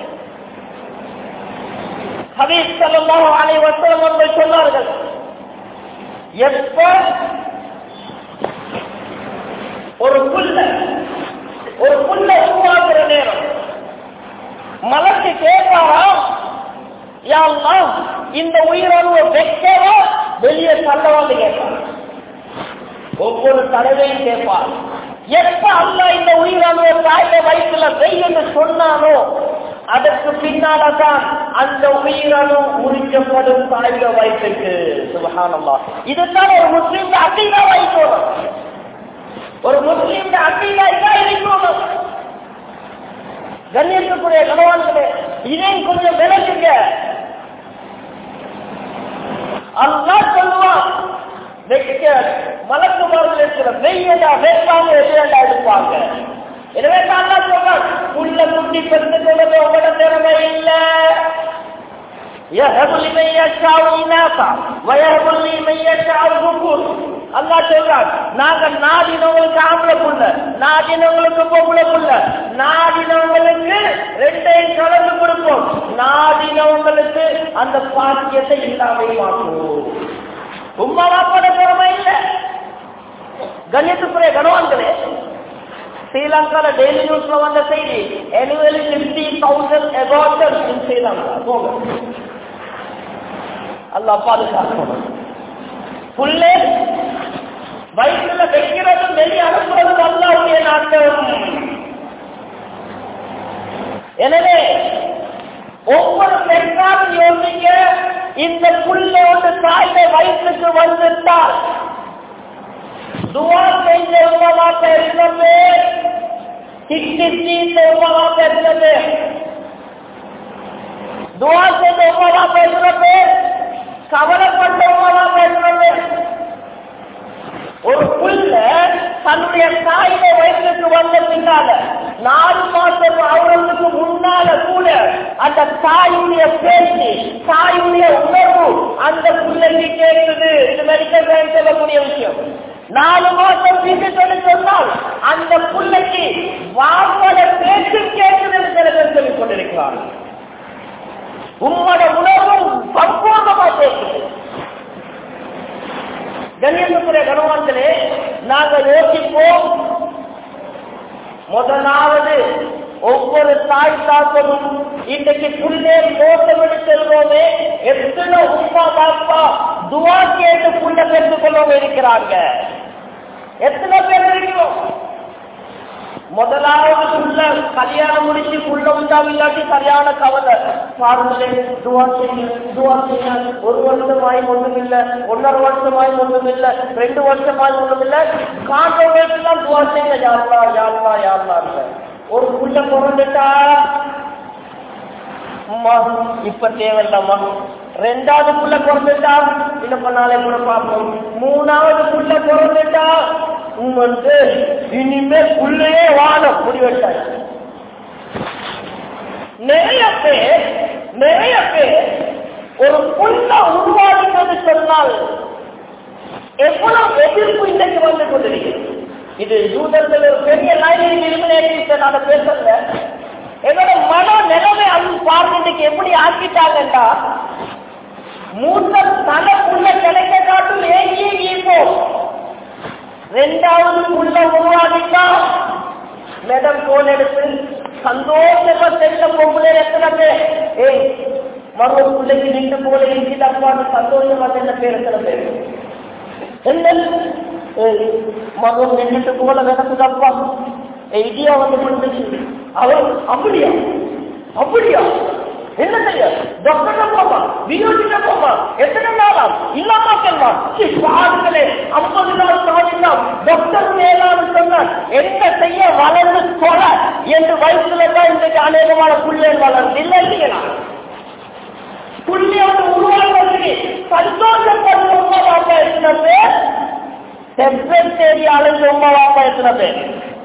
[SPEAKER 1] ஹதீஸ் ஸல்லல்லாஹு அலைஹி வஸல்லம் அவர்கள் சொன்னார்கள், எப்ப ஒரு புல்ல ஒரு புல்ல உருவாக்குற நேரம் மலக்கு கேட்பாராம், யா அல்லாஹ் இந்த உயிரணுவை வெக்கவா வெளியே தள்ளவான்னு கேட்பார். ஒவ்வொரு தடவையும் கேட்பார். எப்ப அல்லாஹ் இந்த உயிரணுவை தாய வயிற்றுல வெய் என்று சொன்னானோ அதற்கு பின்னால்தான் அந்த உயிரணு உரிக்கப்படும் தாய வயிற்றுக்கு. சுப்ஹானல்லாஹ். இதுதான் ஒரு முஸ்லிம் அகீதா வைக்கணும். ஒரு முஸ்லிம் அகீதா இதான் இருக்கணும். கண்ணியத்துக்குரிய கணவான்களே, இதையும் கொஞ்சம் விளக்குங்க. அல்லாஹ் சொல்லுவான், மலக்குமார்கள் இருக்கிற வெய்யடா வேட்பாங்க எதிரண்டா எடுப்பாங்க. எனவே அல்லாஹ் சொல்றான், உள்ள குட்டி பெற்று கொள்வது உங்களோட திறமை இல்ல. அல்லாஹ் சொல்றான், நாங்க நாடினவங்களுக்கு ஆம்பளை புள்ள, நாடினவங்களுக்கு பொம்பளை புள்ள, நாடினவங்களுக்கு ரெண்டையும் கலந்து கொடுப்போம், நாடினவங்களுக்கு அந்த பாக்கியத்தை இல்லாமல் மாற்றுவோம். உம்மா வாப்போட திறமை இல்ல. கண்ணியத்துக்குரிய கணவான்களே, ஸ்ரீலங்கால டெய்லி நியூஸ்ல வந்த செய்தி, annually fifty thousand abortions in Sri Lanka. போங்க, அல்லாஹ் பாதுகாக்கணும். புள்ளே வயிற்றுல வைக்கிறதும் வெளியே அனுப்புறதும் அல்லாஹ்வுடைய நாட்டம். எனவே ஒவ்வொரு பெண்ணாலும் யோசிக்க, இந்த புள்ள ஒன்று தாயில வயிற்றுக்கு வந்துட்டால் துவா செஞ்ச உணவா பேசுறது, கிட்டி தீர்த்த உணவா பேசுறது, துவா செஞ்ச உணவா பேசுறது, கவலைப்பட்ட உணவா பேசுறது. ஒரு புள்ள தன்னுடைய தாயில வயிற்றுக்கு வந்த பின்னால நாலு மாசம் அவர்களுக்கு முன்னால கூட அந்த தாயுடைய பேச்சு, தாயுடைய உணர்வு அந்த பிள்ளைக்கு கேட்குது. இது மெடிக்கல் சயின்ஸ் சொல்லக்கூடிய விஷயம். நாலு மாசம் வீட்டு சொன்னால் அந்த பிள்ளைக்கு வாப்பட பேச்சு கேட்குது என்று சில பேர் சொல்லிக் கொண்டிருக்கிறார். உங்களோட உணர்வும் சம்பூர்ணமா கேட்குது. கண்ணியத்துக்குரிய கணவான்களே, நாங்கள் யோசிப்போம். முதலாவது ஒவ்வொரு தாய் தாக்கமும் இன்றைக்கு புள்ளே மோசம் எடுத்திருந்தோமே, எத்தனை உமா பாப்பா துவா கேட்டு புள்ள பெற்றுக் கொள்ளவும் இருக்கிறாங்க. எத்தனை பேர் இருக்கிறோம்? முதலாவது புள்ள கல்யாணம் முடிச்சு புள்ள உண்டாவில்லாட்டி சரியான கவலை. பாருங்களே, துவா செய்ய துவா செய்ய ஒரு வருஷமாய் ஒன்றும் இல்லை, ஒன்னரை வருஷமாய் ஒன்றும் இல்லை, ரெண்டு வருஷமாய் ஒன்றும் இல்லை, காண்றவங்களுக்கெல்லாம் துவா செய்ய யாருலா யாருலா யாருலா இல்லை. ஒரு புள்ள பிறந்துட்டா அம்மா இப்ப தேவையில்லம்மா, ரெண்டாவது புள்ள பிறந்துட்டா இல்லப்ப நாளை கூட பார்ப்போம், மூணாவது புள்ள பிறந்துட்டா வந்து இனிமே புள்ளையே வானம் முடிவெட்டாங்க. நிறைய பேர் நிறைய பேர் ஒரு புள்ள உருவாகிறது சொன்னால் எவ்வளவு எதிர்ப்பு இன்றைக்கு வந்து கொண்டிருக்கிறது. இது யூதர்கள் ஒரு பெரிய லைனிங் எலிமினேஷன் நாங்க பேசல. எங்களோட மன நிலைமை அது பார்வைக்கு எப்படி ஆக்கிட்டாங்கன்றா, மூத்த தனக்குள்ள கிடைக்க காட்டும் ஏங்கியே ஈர்ப்போம். ரெண்டாவது புள்ள உருவாகிட்டா மேடம் போன் எடுத்து சந்தோஷமா செல்ல பொம்பளை எத்தனை பேர், ஏய் மறு பிள்ளைக்கு நின்று போல இருக்கிறப்பான்னு சந்தோஷமா செல்ல பேர் எத்தனை பேர், என்ன மகன் நின்றுட்டு போல நடக்குதப்பா, இடியா வந்து கொடுத்துச்சு அவன் அப்படியா அப்படியா என்ன செய்ய டாக்டர் போமா வியோஜிக்க போமா எத்தனை நாளாம் இல்லாமா செல்வான் பாடுகளே ஐம்பது நாள் சாதிக்கலாம் டாக்டர் மேலான்னு சொன்னார். என்ன செய்ய வளர்ந்து தொட என்று வயசுல தான் இன்றைக்கு அநேகமான புள்ளியல் வளர்ந்து இல்லை இல்லையா. புள்ளியோடு உருவாக்குவதற்கு சந்தோஷப்படும் உமா வாப்பா எத்தனை பேர், செப்பேரி அழைஞ்ச உமா வாப்பா எத்தனை பேர்.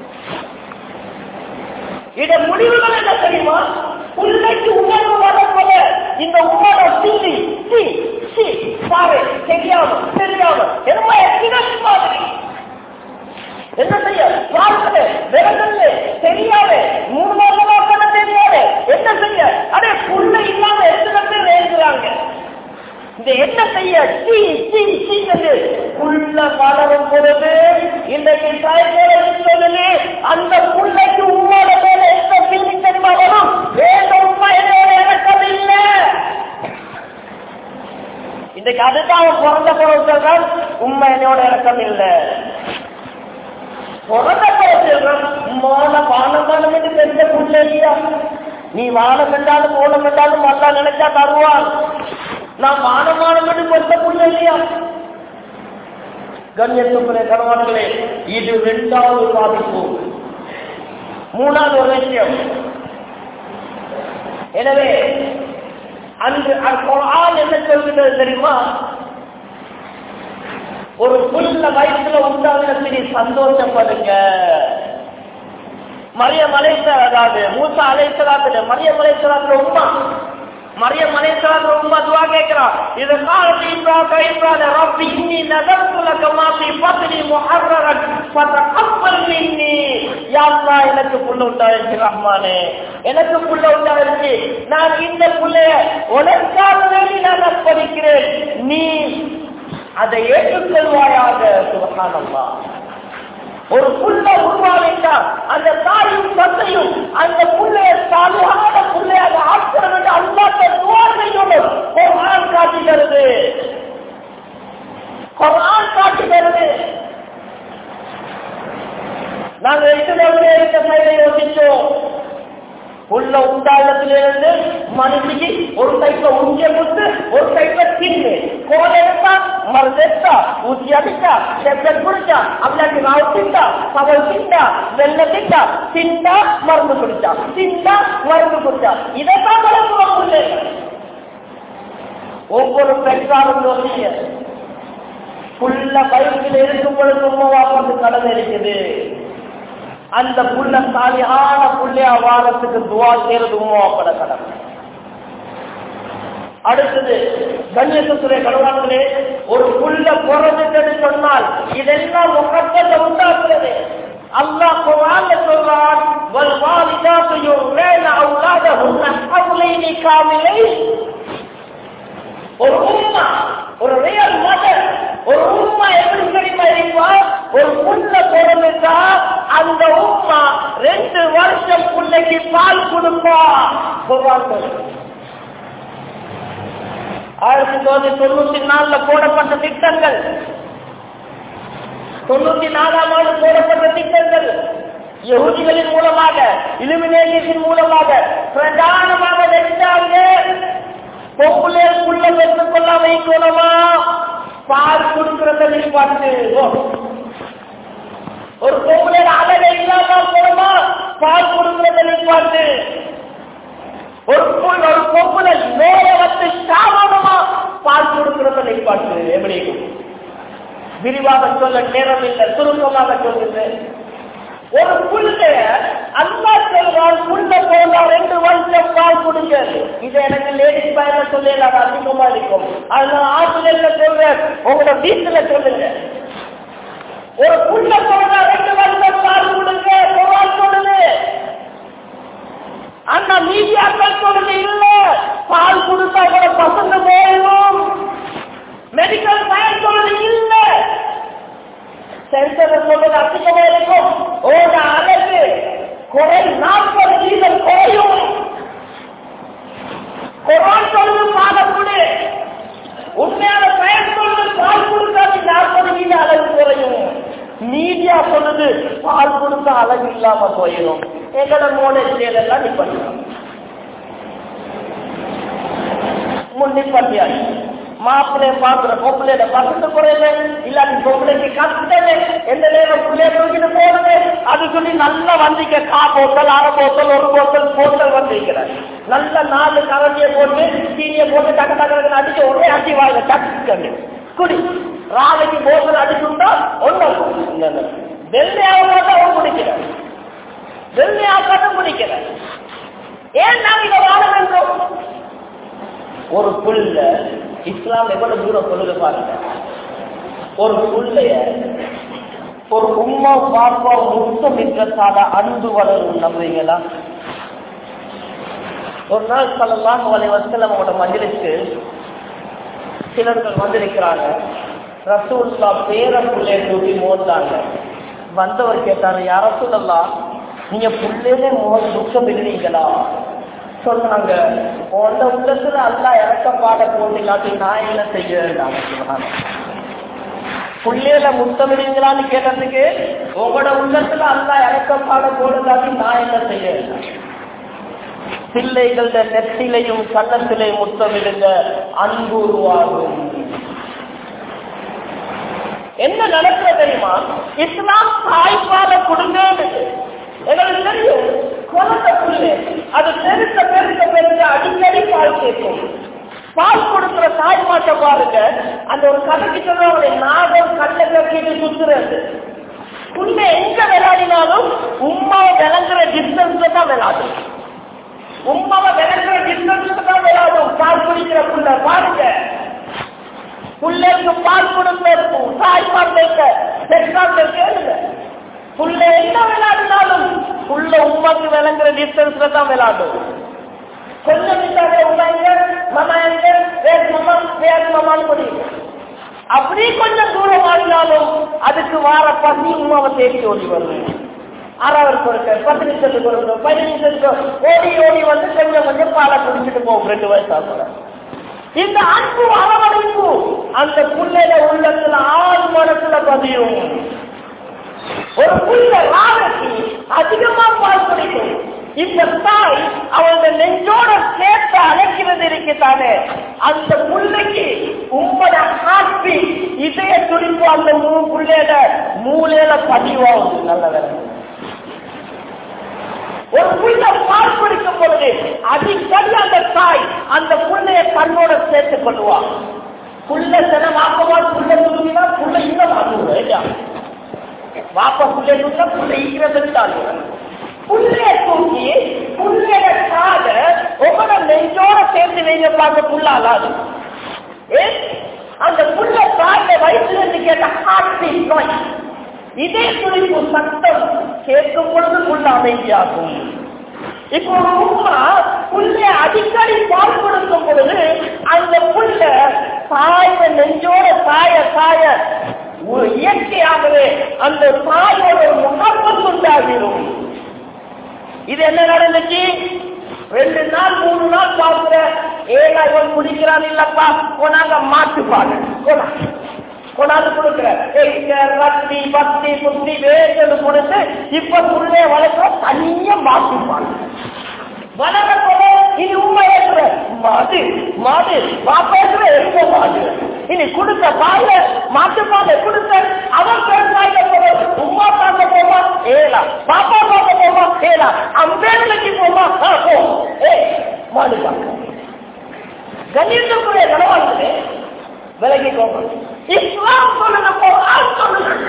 [SPEAKER 1] இத முடிவுகள் என்ன தெரியுமா, பிள்ளைக்கு உணர்வு வரப்போல இந்த உணர்வை சிந்தி சி சி பாரு தெரியாம தெரியாம என்னமோ எக்ஸிடென்ட் மாதிரி என்ன செய்ய வாழ்க்கை விரகல்ல தெரியாத மூணு மாசமா தெரியாத என்ன செய்ய அதே புள்ள இல்லாம எத்தனை பேர் எழுதுறாங்க. இந்த என்ன செய்ய சீ சீ சீ புள்ள வளரும் பொழுது இன்றைக்கு தாய்மொழி அந்த புள்ளைக்கு உண்மையோட மேல எந்த ஃபீலிங் தெரியுமா வரும்? வேண்ட உண்மை என்னோட இறக்கம் இல்லை. இன்றைக்கு அதுதான் அவன் பிறந்த பிறகு உண்மை என்னோட இறக்கம் இல்லை. பிறந்த பிறகு மோன வானம் என்று தெரிஞ்ச புள்ள இல்லையா? நீ வானம் என்றாலும் மோனம் என்றாலும் நல்லா நினைச்சா தருவான். நான் வானமானம் என்று பெற்ற புள்ள இல்லையா? கண்ணியத்துக்குரிய கணவன்களே, இது இரண்டாவது பாதிப்பு. மூணாவது ஒரு விஷயம். எனவே அன்று குர்ஆன் என்ன சொல்கிறது தெரியுமா? ஒரு புள்ள வயசுல உண்டாகிற சந்தோஷப்படுங்க. மரியம் அலைஹிஸ்ஸலாம், அதாவது மூசா அலைஹிஸ்ஸலாம், மரியம் அலைஹிஸ்ஸலாம் உம்மா மரியம் அலைஹிஸ்ஸலாம் உம்மா துஆ கேக்குறான். இது காலத்து இப்ராஹிம் கைஃபான ரப்பி இன்னி நஸர்து லக மா ஃபீ பத்னி முஹர்ரரன் ஃபதகப்பல் மின்னி. யா அல்லாஹ், எனக்கு புள்ள உண்டாயிருக்கு ரஹ்மானே, எனக்கு புள்ள உண்டாயிருக்கு. நான் இந்த புள்ளைய உனக்காக வேண்டி நான் அர்ப்பணிக்கிறேன், நீ அதை ஏற்றுக்கொள்வாயாக. சுப்ஹானல்லாஹ். ஒரு புள்ள உருவாவிட்டா அந்த தாயும் தந்தையும் அந்த புள்ளைய சாலியான புள்ளையாக ஆக்கிரம் என்று அல்லாஹ்வை துஆ செய்யணும். குர்ஆன் காட்டுகிறது, குர்ஆன் காட்டுகிறது. நாங்கள் எத்தனை இந்த சைடை யோசிச்சோம். உள்ள உண்டாளத்திலிருந்து மனுஷிக்கு ஒரு டைப்ல உஞ்சிய கொடுத்து ஒரு டைப்ல தின்னு கோல் எடுத்தா மருந்தெடுத்தா ஊசி அடிச்சா செப்பல் குடிச்சா அல்லாட்டி ராவு திண்டா பகல் திண்டா வெள்ள திண்டா திண்டா மருந்து குடிச்சா திண்டா மருந்து குடிச்சா இதைத்தான் வளர்க்குவோம். ஒவ்வொரு பெற்றாலும் யோசிங்க, புள்ள வயிற்றில் இருக்கும் பொழுது உண்மைவா வந்து கடமை இருக்குது. அந்த புள்ள சாலியான புள்ளையா வாரத்துக்கு துவா செய்யறது உண்மைவாப்பட கடமை. அடுத்தது கண்ணியத்துக்குரிய கணவன்களே, ஒரு புள்ள பிறந்ததுன்னு சொன்னால் இதெல்லாம் முகத்தை உண்டாக்குறது. அல்லாஹ் குர்ஆன்ல சொல்றான், வல் வாலிதாத்து யுர்லீன அவுலாதஹுன்ன ஹவ்லைனி காமிலைன். ஒரு உம்மா, ஒரு ரியல் மதர், ஒரு உம்மா எப்படி தெரியுமா இருப்பா? ஒரு புள்ள பிறந்துட்டா அந்த உம்மா ரெண்டு வருஷம் புள்ளைக்கு பால் கொடுப்பா. ஆயிரத்தி தொள்ளாயிரத்தி தொண்ணூத்தி நாலுல போடப்பட்ட திட்டங்கள், தொண்ணூத்தி நாலாம் ஆண்டு போடப்பட்ட திட்டங்கள் யஹூதிகளின் மூலமாக, இலுமினேஷன் மூலமாக பிரதானமாக வெச்சாங்க. பொம்புலே புள்ள பெற்றுக் கொள்ள வைக்கணுமா? பால் கொடுக்கிறத நிப்பாட்டு. ஒரு பொம்புலே அழகை இல்லாம போனோமா? பால் கொடுக்கிறத நிப்பாட்டு. ஒரு ஒரு பொம்புல நோய வந்து சாவணுமா? பால் கொடுக்கிறத நிப்பாட்டு. எப்படி விரிவாக சொல்ல நேரம் இல்லை, சுருக்கமாக சொல்லுங்க. ஒரு புள்ளைய அல்லாஹ் சொல்றான், புள்ள போனா ரெண்டு வருஷம் பால் கொடுங்க. இதை எனக்கு லேடிஸ் பயண சொல்லல, அது அதிகமா இருக்கும். அதனால ஆசிரியர்ல சொல்றேன், உங்களோட வீட்டுல சொல்லுங்க. ஒரு புள்ள போனா ரெண்டு வருஷம் பால் கொடுங்க. குர்ஆன் சொல்லுது, ஆனா மீடியாக்கள் சொல்லுது இல்ல, பால் கொடுத்தா கூட பசங்க போயிடும். மெடிக்கல் சயின்ஸ் சொல்லுது இல்ல, சென்சர் சொல்றது அதிகமா இருக்கும். ஓட அழகு குறை நாற்பது வீதம் குறையும். குர்ஆன் சொல்லுது பால் கொடு. உண்மையான பயன் சொல்லுது பால் கொடுக்காது நாற்பது வீதம் அழகு குறையும். மீடியா சொல்லுது பால் கொடுத்தா அழகு இல்லாம போயிடும். எங்களோட மோடெல்லாம் நிப்பலாம் முன்னிப்பட்டியா மாப்பிள்ளைய பாக்குற பொம்பளையோட பசங்க குறையில இல்லாட்டி பொம்பளைக்கு கஷ்டமே எந்த நேரம் பிள்ளைய தூக்கிட்டு போறது. அது சொல்லி நல்லா வந்திக்க கா போத்தல் அரை போத்தல் ஒரு போத்தல் போத்தல் வந்திருக்கிறார். நல்ல நாலு கரண்டியை போட்டு சீனியை போட்டு டக்கு டக்கு அடிச்சு ஒரே அடி வாங்க டக்கு குடி. ராலைக்கு போத்தல் அடிச்சுட்டா ஒன்றும் வெள்ளையாவதான் அவன் குடிக்கிறார், வெள்ளையாக்காதான் குடிக்கிறார். ஏன் நாங்க இதை வாழ வேண்டும்? ஒரு புள்ள இஸ்லாம் எவ்வளவு தூரம் சொல்லுது பாருங்க. ஒரு புள்ளைய ஒரு உம்மா பாப்பா முத்தமிட்டதால அன்பு வளரும் நம்புறீங்களா? ஒரு நாள் ஸல்லல்லாஹு அலைஹி வஸல்லம் அவங்களோட மஜ்லிஸ்க்கு சிலர்கள் வந்திருக்கிறாங்க. ரசூலுல்லாஹ் பேர புள்ளைய தூக்கி மோந்தாங்க. வந்தவர் கேட்டாரு, யா ரசூலல்லாஹ், நீங்க புள்ளையிலே மோத துக்கம் இல்லீங்களா? சொன்னாங்க, உங்க உள்ளத்துல அல்லாஹ் இறக்கப்பாட போட்டிலாட்டி நான் என்ன செய்ய வேண்டாம். புள்ளையில முத்தமிடுங்களான்னு கேட்டதுக்கு உங்களோட உள்ளத்துல அல்லாஹ் இறக்கப்பாட போடுதாட்டி நான் என்ன செய்ய வேண்டாம். பிள்ளைகள நெற்றிலையும் கன்னத்திலையும் முத்தமிடுங்க, அன்பு உருவாகும். என்ன நடக்கிற தெரியுமா? இஸ்லாம் தாய்ப்பால கொடுங்க. எங்களுக்கு தெரியும் குழந்தை புள்ளை அது பெருத்த பெருத்த பெருத்த அடிக்கடி பால் கேட்கும். பால் கொடுக்கிற தாய் மாட்ட பாருங்க, அந்த ஒரு கதைக்கு சொல்றவங்க நாகம் கண்ணை கட்டிட்டு சுத்துறது. புள்ளை எங்க விளையாடினாலும் உமாவை விளங்குற டிஸ்டன்ஸ்ல தான் விளையாடும். உமாவை விளங்குற டிஸ்டன்ஸ்ல தான் விளையாடும். பால் குடிக்கிற புள்ளை பாருங்க, புள்ளைக்கு பால் கொடுக்கும் தாய்ப்பால் வைக்க பெற்றாங்க கேளுங்க. புள்ள என்ன விளையாடினாலும் புள்ள உமாக்கு விளங்குற டிஸ்டன்ஸ்ல தான் விளையாடும். கொஞ்சம் அப்படி கொஞ்சம் தூரம் ஆடினாலும் அதுக்கு வார பசி உமாவை தேடி ஓடி வருவேன். ஆறாவது கொடுக்க பத்து நிமிஷத்துக்கு கொடுக்க பதினஞ்சு நிமிஷத்துக்கு ஓடி ஓடி வந்து கொஞ்சம் கொஞ்சம் பாலை குடிச்சிட்டு போகும். ரெண்டு வயசு ஆகுற இந்த அன்பு அரவணைப்பு அந்த புள்ளையில உள்ளத்துல ஆறு மனசுல பதியும். ஒரு புள்ள ராவத்தி அதிகமா பால் குடிக்கும். இந்த தாய் அவளோட நெஞ்சோட சேர்த்து அழைக்கிறது இருக்குதானே, அந்த புள்ளைக்கு உம்மட ஹாப்பி இதய துடிப்பு அந்த புள்ளையோட மூலையில பதிவாகுது. நல்ல வேலை. ஒரு புள்ள பால் குடிக்கும் பொழுது அடிக்கடி அந்த தாய் அந்த புள்ளைய தன்னோட சேர்த்துக் கொள்ளுவான். புள்ள சென வாப்பமா புள்ள துணினா புள்ள இன்னும் வாங்குவோம். வாப்பா புள்ளை தூக்க புள்ளை ஈக்கிறதுக்கு புள்ளைய தூக்கி புள்ளைய காத உங்களோட நெஞ்சோட சேர்ந்து வைங்க பார்க்க புள்ள அலாது. அந்த புள்ள காத வயசுல இருந்து கேட்ட ஹார்ட் நோய் இதே துடிப்பு சத்தம் கேட்கும் பொழுது புள்ள அமைதியாகும். இப்போ ஒரு உமா புள்ளைய அடிக்கடி பால் கொடுக்கும் பொழுது அந்த புள்ள தாய நெஞ்சோட தாய தாய இயற்கையாகவே அந்த தாயோட ஒரு முகப்பம் உண்டாகிடும். இது என்ன நடந்துச்சு? ரெண்டு நாள் மூணு நாள் பாக்குற ஏழா இவன் குடிக்கிறான் இல்லப்பா கொண்டாங்க மாட்டுப்பாடு கொண்டாந்து கொடுக்குற ரத்தி பத்தி குத்தி வேறு கொடுத்து இப்ப புள்ளைய வளர்க்கிற தனிய மாட்டுப்பாடு வளர போல இனி உண்மை ஏற்ற மாடு மாடு பாப்பேற்ற எரும மாடு இனி கொடுத்த பால மாட்டு பாலை கொடுத்த அவன் பேசாயில போல உமா பார்க்க போமா ஏலா பாப்பா பார்க்க போமா ஏலா அம்பேலுக்கு போமா போ ஏ மாடு பார்க்க கண்ணியத்துக்குரிய கனவானது விலகி போகும். இஸ்லாம் சொல்லுங்க போ ஆள் சொல்லுங்க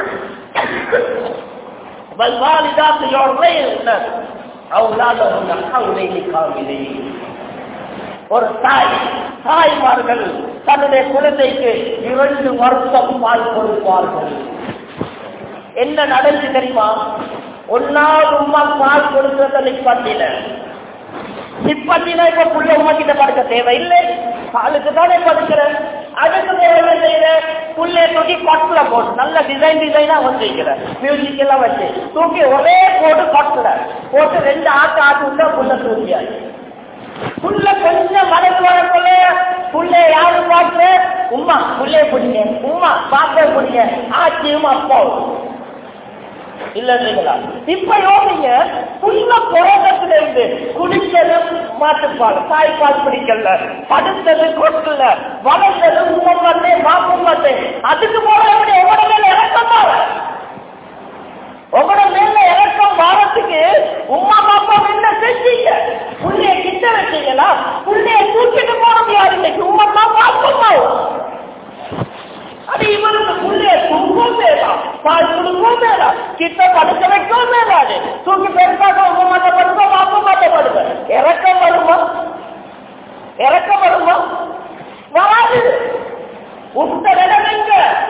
[SPEAKER 1] ஒரு தாய் தாய்மார்கள் தன்னுடைய குழந்தைக்கு இரண்டு வருஷம் பால் கொடுப்பார்கள். என்ன நடந்து தெரியுமா? ஒன்னாவது உமா பால் கொடுக்கிறத நிப்பாட்டின நிப்பாட்டினா இப்ப புள்ள உமா கிட்ட படுக்க தேவையில்லை, பாலுக்கு தானே படுக்கிற. அதுக்கு என்ன செய்யற? புள்ளைய தூக்கி கொட்டுல போட்டு நல்ல டிசைன் டிசைனா வந்து வைக்கிற மியூசிக் எல்லாம் வச்சு தூக்கி ஒரே போட்டு கொட்டுல போட்டு ரெண்டு ஆட்டு ஆட்டு விட்டா புள்ள தூக்கியாச்சு. புள்ள கொஞ்சம் மனசு வரக்குள்ள புள்ள யாரு பாட்டு உமா புள்ளைய பிடிங்க உமா பாப்ப பிடிங்க ஆச்சியும் அப்பாவும் இல்லைங்களா? இப்ப யோசிங்க, புள்ள புறத்துல இருந்து குடிச்சது மாட்டுப்பால் தாய்ப்பால் பிடிக்கல, படுத்தது கொட்டுல, வளர்ந்தது உண்மை மாட்டேன் பாப்பும் மாட்டேன். அதுக்கு போற எவ்வளவு மேல இறக்கம் வர உங்களோட மேல இறக்கம் வாரத்துக்கு உமா பாப்பா என்ன செஞ்சீங்க? புள்ளைய கிட்ட வச்சீங்களா? புள்ளைய தூக்கிட்டு போன முடியாது. இன்னைக்கு உமா பாப்பமாவும் அது இவருக்கு புள்ளைய தூக்கவும் வேண்டாம், பால் கொடுக்கவும் வேண்டாம், கிட்ட படுக்க வைக்கவும் வேண்டாது. தூக்கி பெருசாக உங்க மாட்ட படுக்க பாப்ப மாட்ட படுக்க இறக்கம் வருமா? இறக்கம் வருமா? வராது. உத்தரடங்க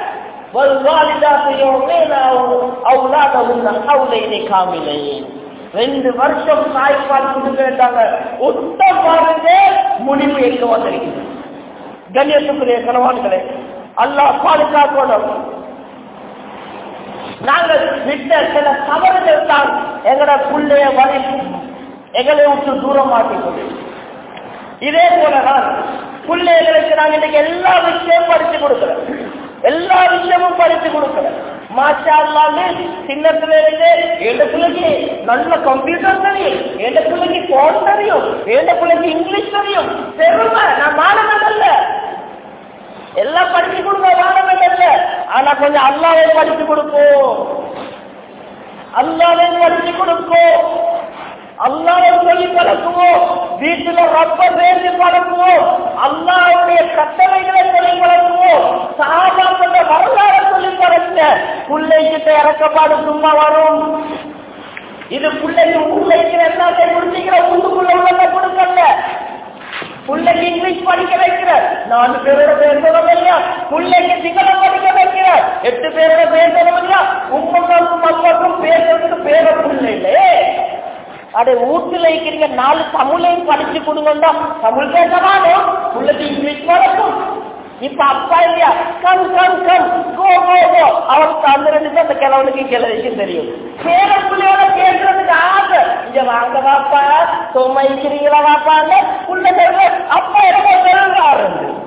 [SPEAKER 1] ரெண்டு வருஷம் தாய்ப்பால் கொடுத்தாங்க. உத்தம் பாருங்க முடிவு எங்க வந்திருக்கிறது. கண்ணியத்துக்குரிய கணவான்களே, அல்லாஹ் பாதுகாக்கணும். நாங்கள் விட்ட சில தவறுகள் தான் எங்கட புள்ளைய வழி எங்களை விட்டு தூரம் மாட்டிக்கொண்டு, இதே போலதான் பிள்ளைகளுக்கு நாங்கள் இன்னைக்கு எல்லா விஷயமும் படித்து கொடுக்கிறோம், எல்லா விஷயமும் படித்து கொடுக்கிறோம். மாஷா அல்லாஹ் சின்னத்துல இருந்து எந்த பிள்ளைக்கு நல்ல கம்ப்யூட்டர் தெரியும், எந்த பிள்ளைக்கு போன் தெரியும், எந்த பிள்ளைக்கு இங்கிலீஷ் தெரியும். பெருமை, நான் மாணவன் அல்ல, எல்லாம் படிச்சு கொடுக்க மாணவன் அல்ல. ஆனா கொஞ்சம் அல்லாஹ்வை படிச்சு கொடுப்போம், அல்லாஹ்வை படிச்சு கொடுப்போம், அல்லாஹ்வை சொல்லி பழக்குவோம், வீட்டுல ரப்ப பேசி பழக்குவோம், அல்லாஹ்வுடைய கட்டளைகளை சொல்லி பழக்குவோம், சஹாபாக்கள வரலாறு சொல்லி பழக்க. பிள்ளைகிட்ட இறக்கப்பாடு சும்மா வரும். இது பிள்ளைக்கு ஊர்லைக்கு எல்லாத்தையும் முடிச்சுக்கிற ஊருக்குள்ள உள்ள கொடுக்கல. பிள்ளைக்கு இங்கிலீஷ் படிக்க வைக்கிற, நாலு பேரோட பேசணும் இல்லையா, பிள்ளைக்கு சிங்களம் படிக்க வைக்கிற, எட்டு பேரோட பேசணும் இல்லையா, உங்களுக்கும் மக்களுக்கும் பேசுறதுக்கு பேர பிள்ளை இல்லையே. அடே வீட்டுல இருக்கிறீங்க, நாலு தமிழையும் படிச்சு கொடுங்கண்டா, தமிழ் பேசவானோ பிள்ளைக்கு இங்கிலீஷ் பழக்கும். இப்ப அப்பா இல்லையா, come come come go go go, அவனுக்கு அந்த ரெண்டு அந்த கிழவனுக்கு கிழவிக்கு தெரியும். பேர பிள்ளையோட பேசுறதுக்கு ஆசை. இங்க வாங்க வாப்பா, சும்மா இருக்கிறீங்களா வாப்பாங்க பிள்ளை அப்பா என்ன பெருங்காரு.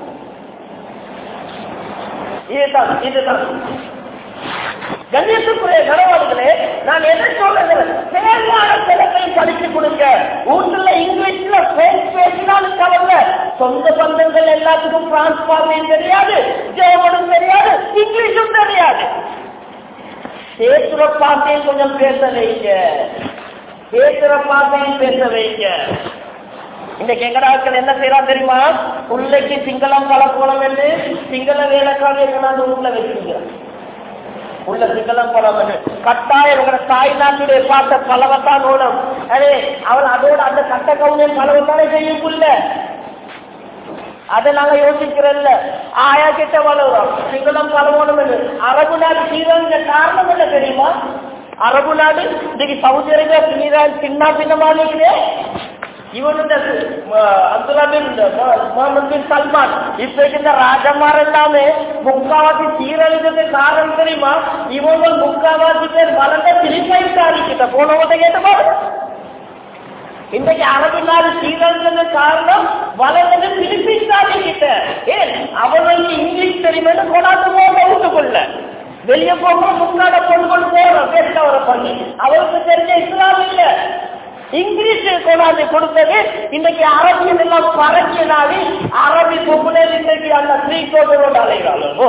[SPEAKER 1] இதுதான் இதுதான் கண்ணியத்துக்குரிய கணவான்களே, நான் என்ன சொல்றேன், தேவையான சிலத்தை படிச்சு கொடுங்க. வீட்டுல இங்கிலீஷ்ல பேசினாலும் கவல, சொந்த பந்தங்கள் எல்லாத்துக்கும் டிரான்ஸ்பார்மையும் தெரியாது, ஜெர்மனும் தெரியாது, இங்கிலீஷும் தெரியாது. பேசுற பாட்டையும் கொஞ்சம் பேச வைங்க, பேசுற பாட்டையும் பேச வைங்க. இன்னைக்கு எங்கடாக்கள் என்ன செய்யறான் தெரியுமா, பிள்ளைக்கு சிங்களம் கலப்போனம் என்று சிங்கள வேலைக்காக எங்களாந்து ஊர்ல வச்சுங்க, உள்ள சிங்களம் பழம் கட்டாயம் உங்களோட தாய்நாட்டுடைய பார்த்த பழவத்தான் ஓடும். அதே அவள் அதோட அந்த கட்ட கவுனியம் பழவத்தானே செய்யுக்குள்ள, அதை நாங்க யோசிக்கிறல்ல. ஆயா கிட்ட வளரும் சிங்களம் பழமோடும் என்று. அரபு நாடு சீரழிஞ்ச காரணம் என்ன தெரியுமா, அரபு நாடு இன்னைக்கு சவுதி அரேபியா சீரன் சின்ன பின்னமானே. இவனுடைய அப்துல்லா பின் முகமது பின் சல்மான் இப்ப இருந்த ராஜமார் எல்லாமே முக்காவாசி சீரழிஞ்சது காரணம் தெரியுமா, இவங்க முக்காவாசி பேர் வளர்ந்த திருப்பி கிட்ட போனவங்க கேட்டப்போ இன்றைக்கு அரபு நாடு சீரழிஞ்சது காரணம் வளர்ந்தது திருப்பி கிட்ட. ஏன் அவங்களுக்கு இங்கிலீஷ் தெரியுமே கொண்டாந்து போக வீட்டுக்குள்ள, வெளியே போக முன்னாட கொண்டு கொண்டு போறோம் பேசவரை பண்ணி, அவருக்கு தெரிஞ்ச இஸ்லாம் இல்ல, இங்கிலீஷ் கொண்டாந்து கொடுத்தது. இன்னைக்கு அரபியல் எல்லாம் பறக்கினாலே அரபி பொம்புலேர் இன்னைக்கு அந்த ஸ்ரீ கோட்டோட அலைகிறாளோ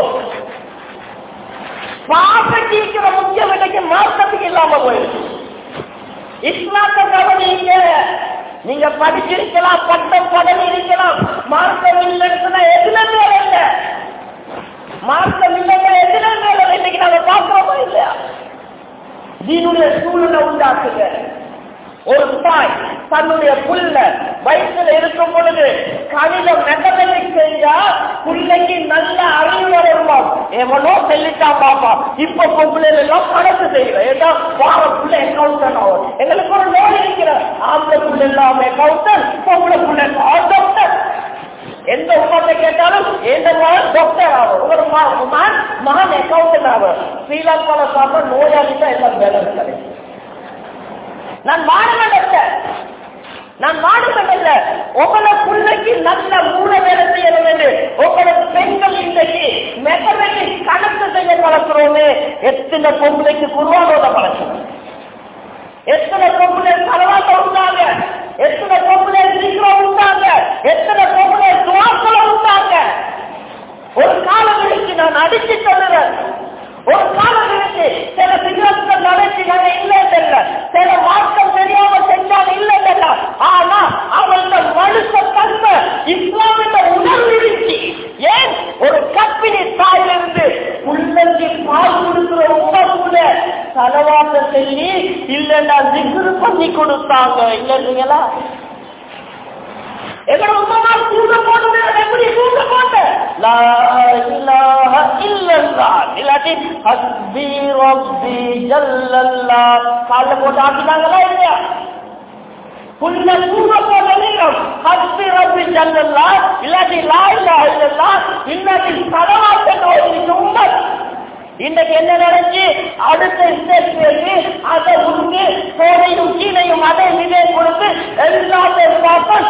[SPEAKER 1] பாப்பட்டிக்கிற முக்கியம் இன்னைக்கு மார்க்கத்துக்கு இல்லாம போயிருக்கு. இஸ்லாத்தை கவனிங்க, நீங்க படிச்சிருக்கலாம், பட்டம் பதவி இருக்கலாம், மார்க்கம் இல்லைன்னா எதுல மேல இல்ல, மார்க்கம் இல்லைன்னா எதுல மேல இன்னைக்கு நாங்க பாக்குறோமா இல்லையா. தீனுடைய சூழலை உண்டாக்குங்க. ஒரு தாய் தன்னுடைய புள்ள வயிற்றுல இருக்கும் பொழுது கணிதம் மெத்தமெட்டிக்ஸ் செஞ்சா பிள்ளைக்கு நல்ல அறிவு வருமா, எவனோ சொல்லிட்டான் பாப்பா. இப்ப பொம்பளைல எல்லாம் கணக்கு செய்யல, ஏதா வார பிள்ளை அக்கௌண்டன்ட் ஆகும். எங்களுக்கு ஒரு நோய் இருக்கிற ஆம்பளை புள்ள இல்லாம அக்கௌண்டன்ட், பொம்பளை புள்ள டாக்டர். எந்த உமத்தை கேட்டாலும் எந்த மகன் டாக்டர் ஆகும், ஒரு மகன் மகன் அக்கௌண்டன்ட் ஆகும். ஸ்ரீலங்கால சாப்பிட நோயாளிதான் எல்லாம் பேலன்ஸ் கிடைக்கும். நான் மாணவன் அல்ல, நான் மாணவன் அல்ல. உங்களை பிள்ளைக்கு நல்ல மூல வேலை செய்ய வேண்டும். உங்களுக்கு பெண்கள் இன்றைக்கு மெத்தமெட்டிக்ஸ் கணக்கு செய்ய பழக்கிறோமே, எத்தனை பொம்பளைக்கு குருவானோட பழக்கணும், எத்தனை பொம்பளை தலவாட்ட உண்டாங்க, எத்தனை பொம்பளை இருக்கிறோம் உண்டாங்க, எத்தனை பொம்பளை துவாக்களை உண்டாங்க. ஒரு காலம் இருக்கு, நான் அடிச்சு சொல்லுறேன், ஒரு காலம் இருக்கு சில சிங்களத்தில் நடத்தினாங்க இல்ல, சில மாற்றம் தெரியாம செஞ்சாங்க இல்ல. ஆனா அவங்கள மனுஷ தன்மை இஸ்லாமிய உணர்வு இருக்கு. ஏன் ஒரு கற்பிணி தாயிலிருந்து உள்ளங்கி பால் கொடுக்கிற உணவுல தலவாட்ட சொல்லி இல்லைன்னா திக்ரு பண்ணி கொடுத்தாங்க இல்லைங்களா. எங்களோட உமா தூங்க போட்டு எப்படி தூங்க போட்ட லா இலாஹ என்றால் இல்லாட்டி ஹஸ்பி ரப்பி ஜல்லல்லாஹ் கால்ல போட்டு ஆக்கினாங்களா இல்லையா? புல்ல பூவ போல நீளம் ஹஸ்பி ரப்பி ஜல்லல்லாஹ் இல்லாட்டி லா இலாஹ இல்லல்லாஹ் இல்லாட்டி ஸலவாத் என்ற ஒரு உம்மத். இன்னைக்கு என்ன நடந்துச்சு? அடுத்த ஸ்டேஜ் அதை உண்டு கோடையும் கீழையும் அதை இதே கொடுத்து எல்லாத்தையும்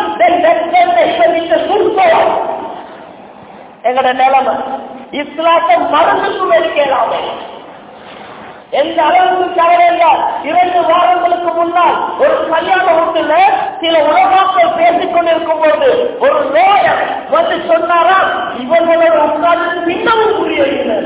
[SPEAKER 1] சுருக்கம் எங்கட நிலைமை இஸ்லாத்தை மறந்துக்கு வெளிக்கலாமே. எந்த அளவுக்கு கவலையால் இரண்டு வாரங்களுக்கு முன்னால் ஒரு கல்யாண வீட்டுல சில உலகாக்கள் பேசிக் கொண்டிருக்கும் போது ஒரு நோயர் வந்து சொன்னாரா, இவர்களோட உட்கார்ந்து இன்னமும் புரியவில்லை.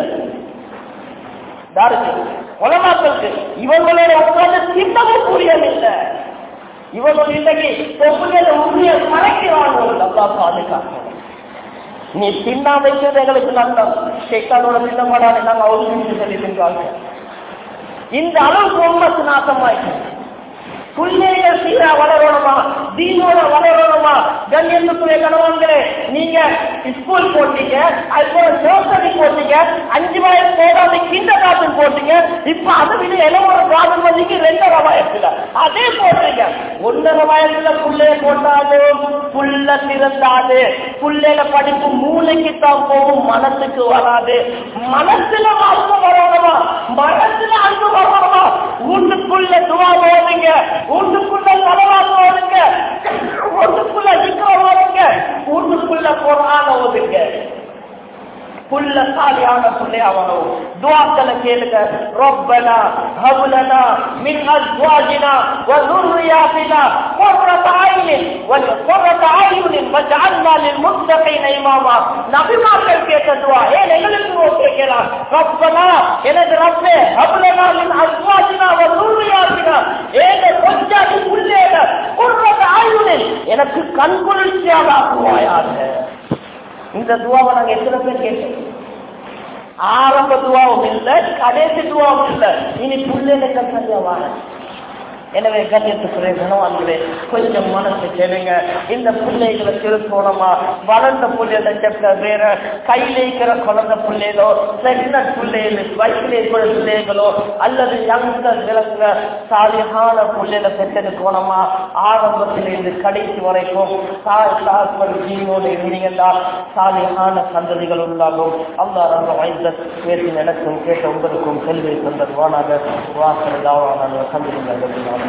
[SPEAKER 1] உலமாக்களுக்கு இவங்களோட உட்கார்ந்து சின்னமும் புரியவில்லை. இவர்கள் இன்றைக்கு உண்மையை மறைக்கிறார்கள். நல்லா பாதுகாக்கணும். நீ சின்ன வைக்கிறது எங்களுக்கு நல்லம். ஷேக்கானோட சின்னமாடான நாங்கள் அவசியம் சொல்லியிருக்காங்க. இந்த அளவுக்கு உண்மை நாசமாயிட்டு புள்ளைகள் சீரா வளரணுமா, தீனோட வளரணுமா? கண்ணியத்துக்குரிய கணவன்களே, நீங்க ஸ்கூல் போட்டீங்க, அதுபோல நர்சரி போட்டீங்க, அஞ்சு வயசு போடாது கிண்டர் கார்டன் போட்டீங்க, இப்ப அதை விட இளவர கார்டன் வந்தீங்க ரெண்டரை வயசுல அதே போட்டீங்க. ஒன்னரை வயசுல புள்ளைய போட்டாலும் புள்ள திறந்தாது. புள்ளையில படிப்பு மூளைக்கு தான் போகும், மனசுக்கு வராது. மனசுல அன்பு வரணுமா, மனசுல அன்பு வரணுமா? வீட்டுக்குள்ள துவா போவீங்க, வீட்டுக்குள்ள தலவாக ஓடுங்க, வீட்டுக்குள்ள சிக்கரம் ஓடுங்க, வீட்டுக்குள்ள குர்ஆன ஓதுங்க. புள்ள சாலியான புள்ளையாவணும். துஆக்களை கேளுங்க. ரப்பனா ஹப் லனா மின் அஸ்வாஜினா வ ذُرِّيَّاتِنَا قُرَّةَ أَعْيُنٍ وَقُرَّةَ أَعْيُنٍ وَاجْعَلْنَا لِلْمُتَّقِينَ إِمَامًا. நபிமார்கள் கேட்ட துஆ ஏன் எங்களுக்கு கேட்கலாம்? ரப்பனா எனது ரப்பே ஹப் லனா மின் அஸ்வாஜினா வ ذُرِّيَّاتِنَا ஏக கொஞ்சாதி புள்ளைய قُرَّةَ أَعْيُنٍ எனக்கு கண் குளிர்ச்சியாக ஆக்குவாயாக. இந்த துவாவை நாங்க எத்தனை பேர் கேட்டோம்? ஆரம்ப துவாவும் இல்லை, கடைசி துவாவும் இல்லை. இனி புள்ளைகள் சரியாவான. எனவே கண்ணியத்துக்குரிய கணவான்களே, கொஞ்சம் மனசு கேளுங்க. இந்த பிள்ளைகளை திருத்தோணமா வளர்ந்த பிள்ளைகளை செப்ட வேற கையில இருக்கிற குழந்தை பிள்ளைகளோ, பிரெக்னன்ட் பிள்ளைகள், வயசுல இருக்கிற பிள்ளைகளோ அல்லது யங்ஸ்டர் விளக்குற சாலியான பிள்ளைகளை பெற்றெடுக்கணுமா? ஆரம்பத்திலிருந்து கடைசி வரைக்கும் தாய் தாற்பர் ஜீவோடு இருந்தீங்கன்னா சாலியான சந்ததிகள் உண்டாகும். அல்லா ரொம்ப வாய்ந்த பேசி நடக்கும் கேட்ட உங்களுக்கும் செல்வி தந்தருவானாக. வாசல் தாவான சந்ததிகள்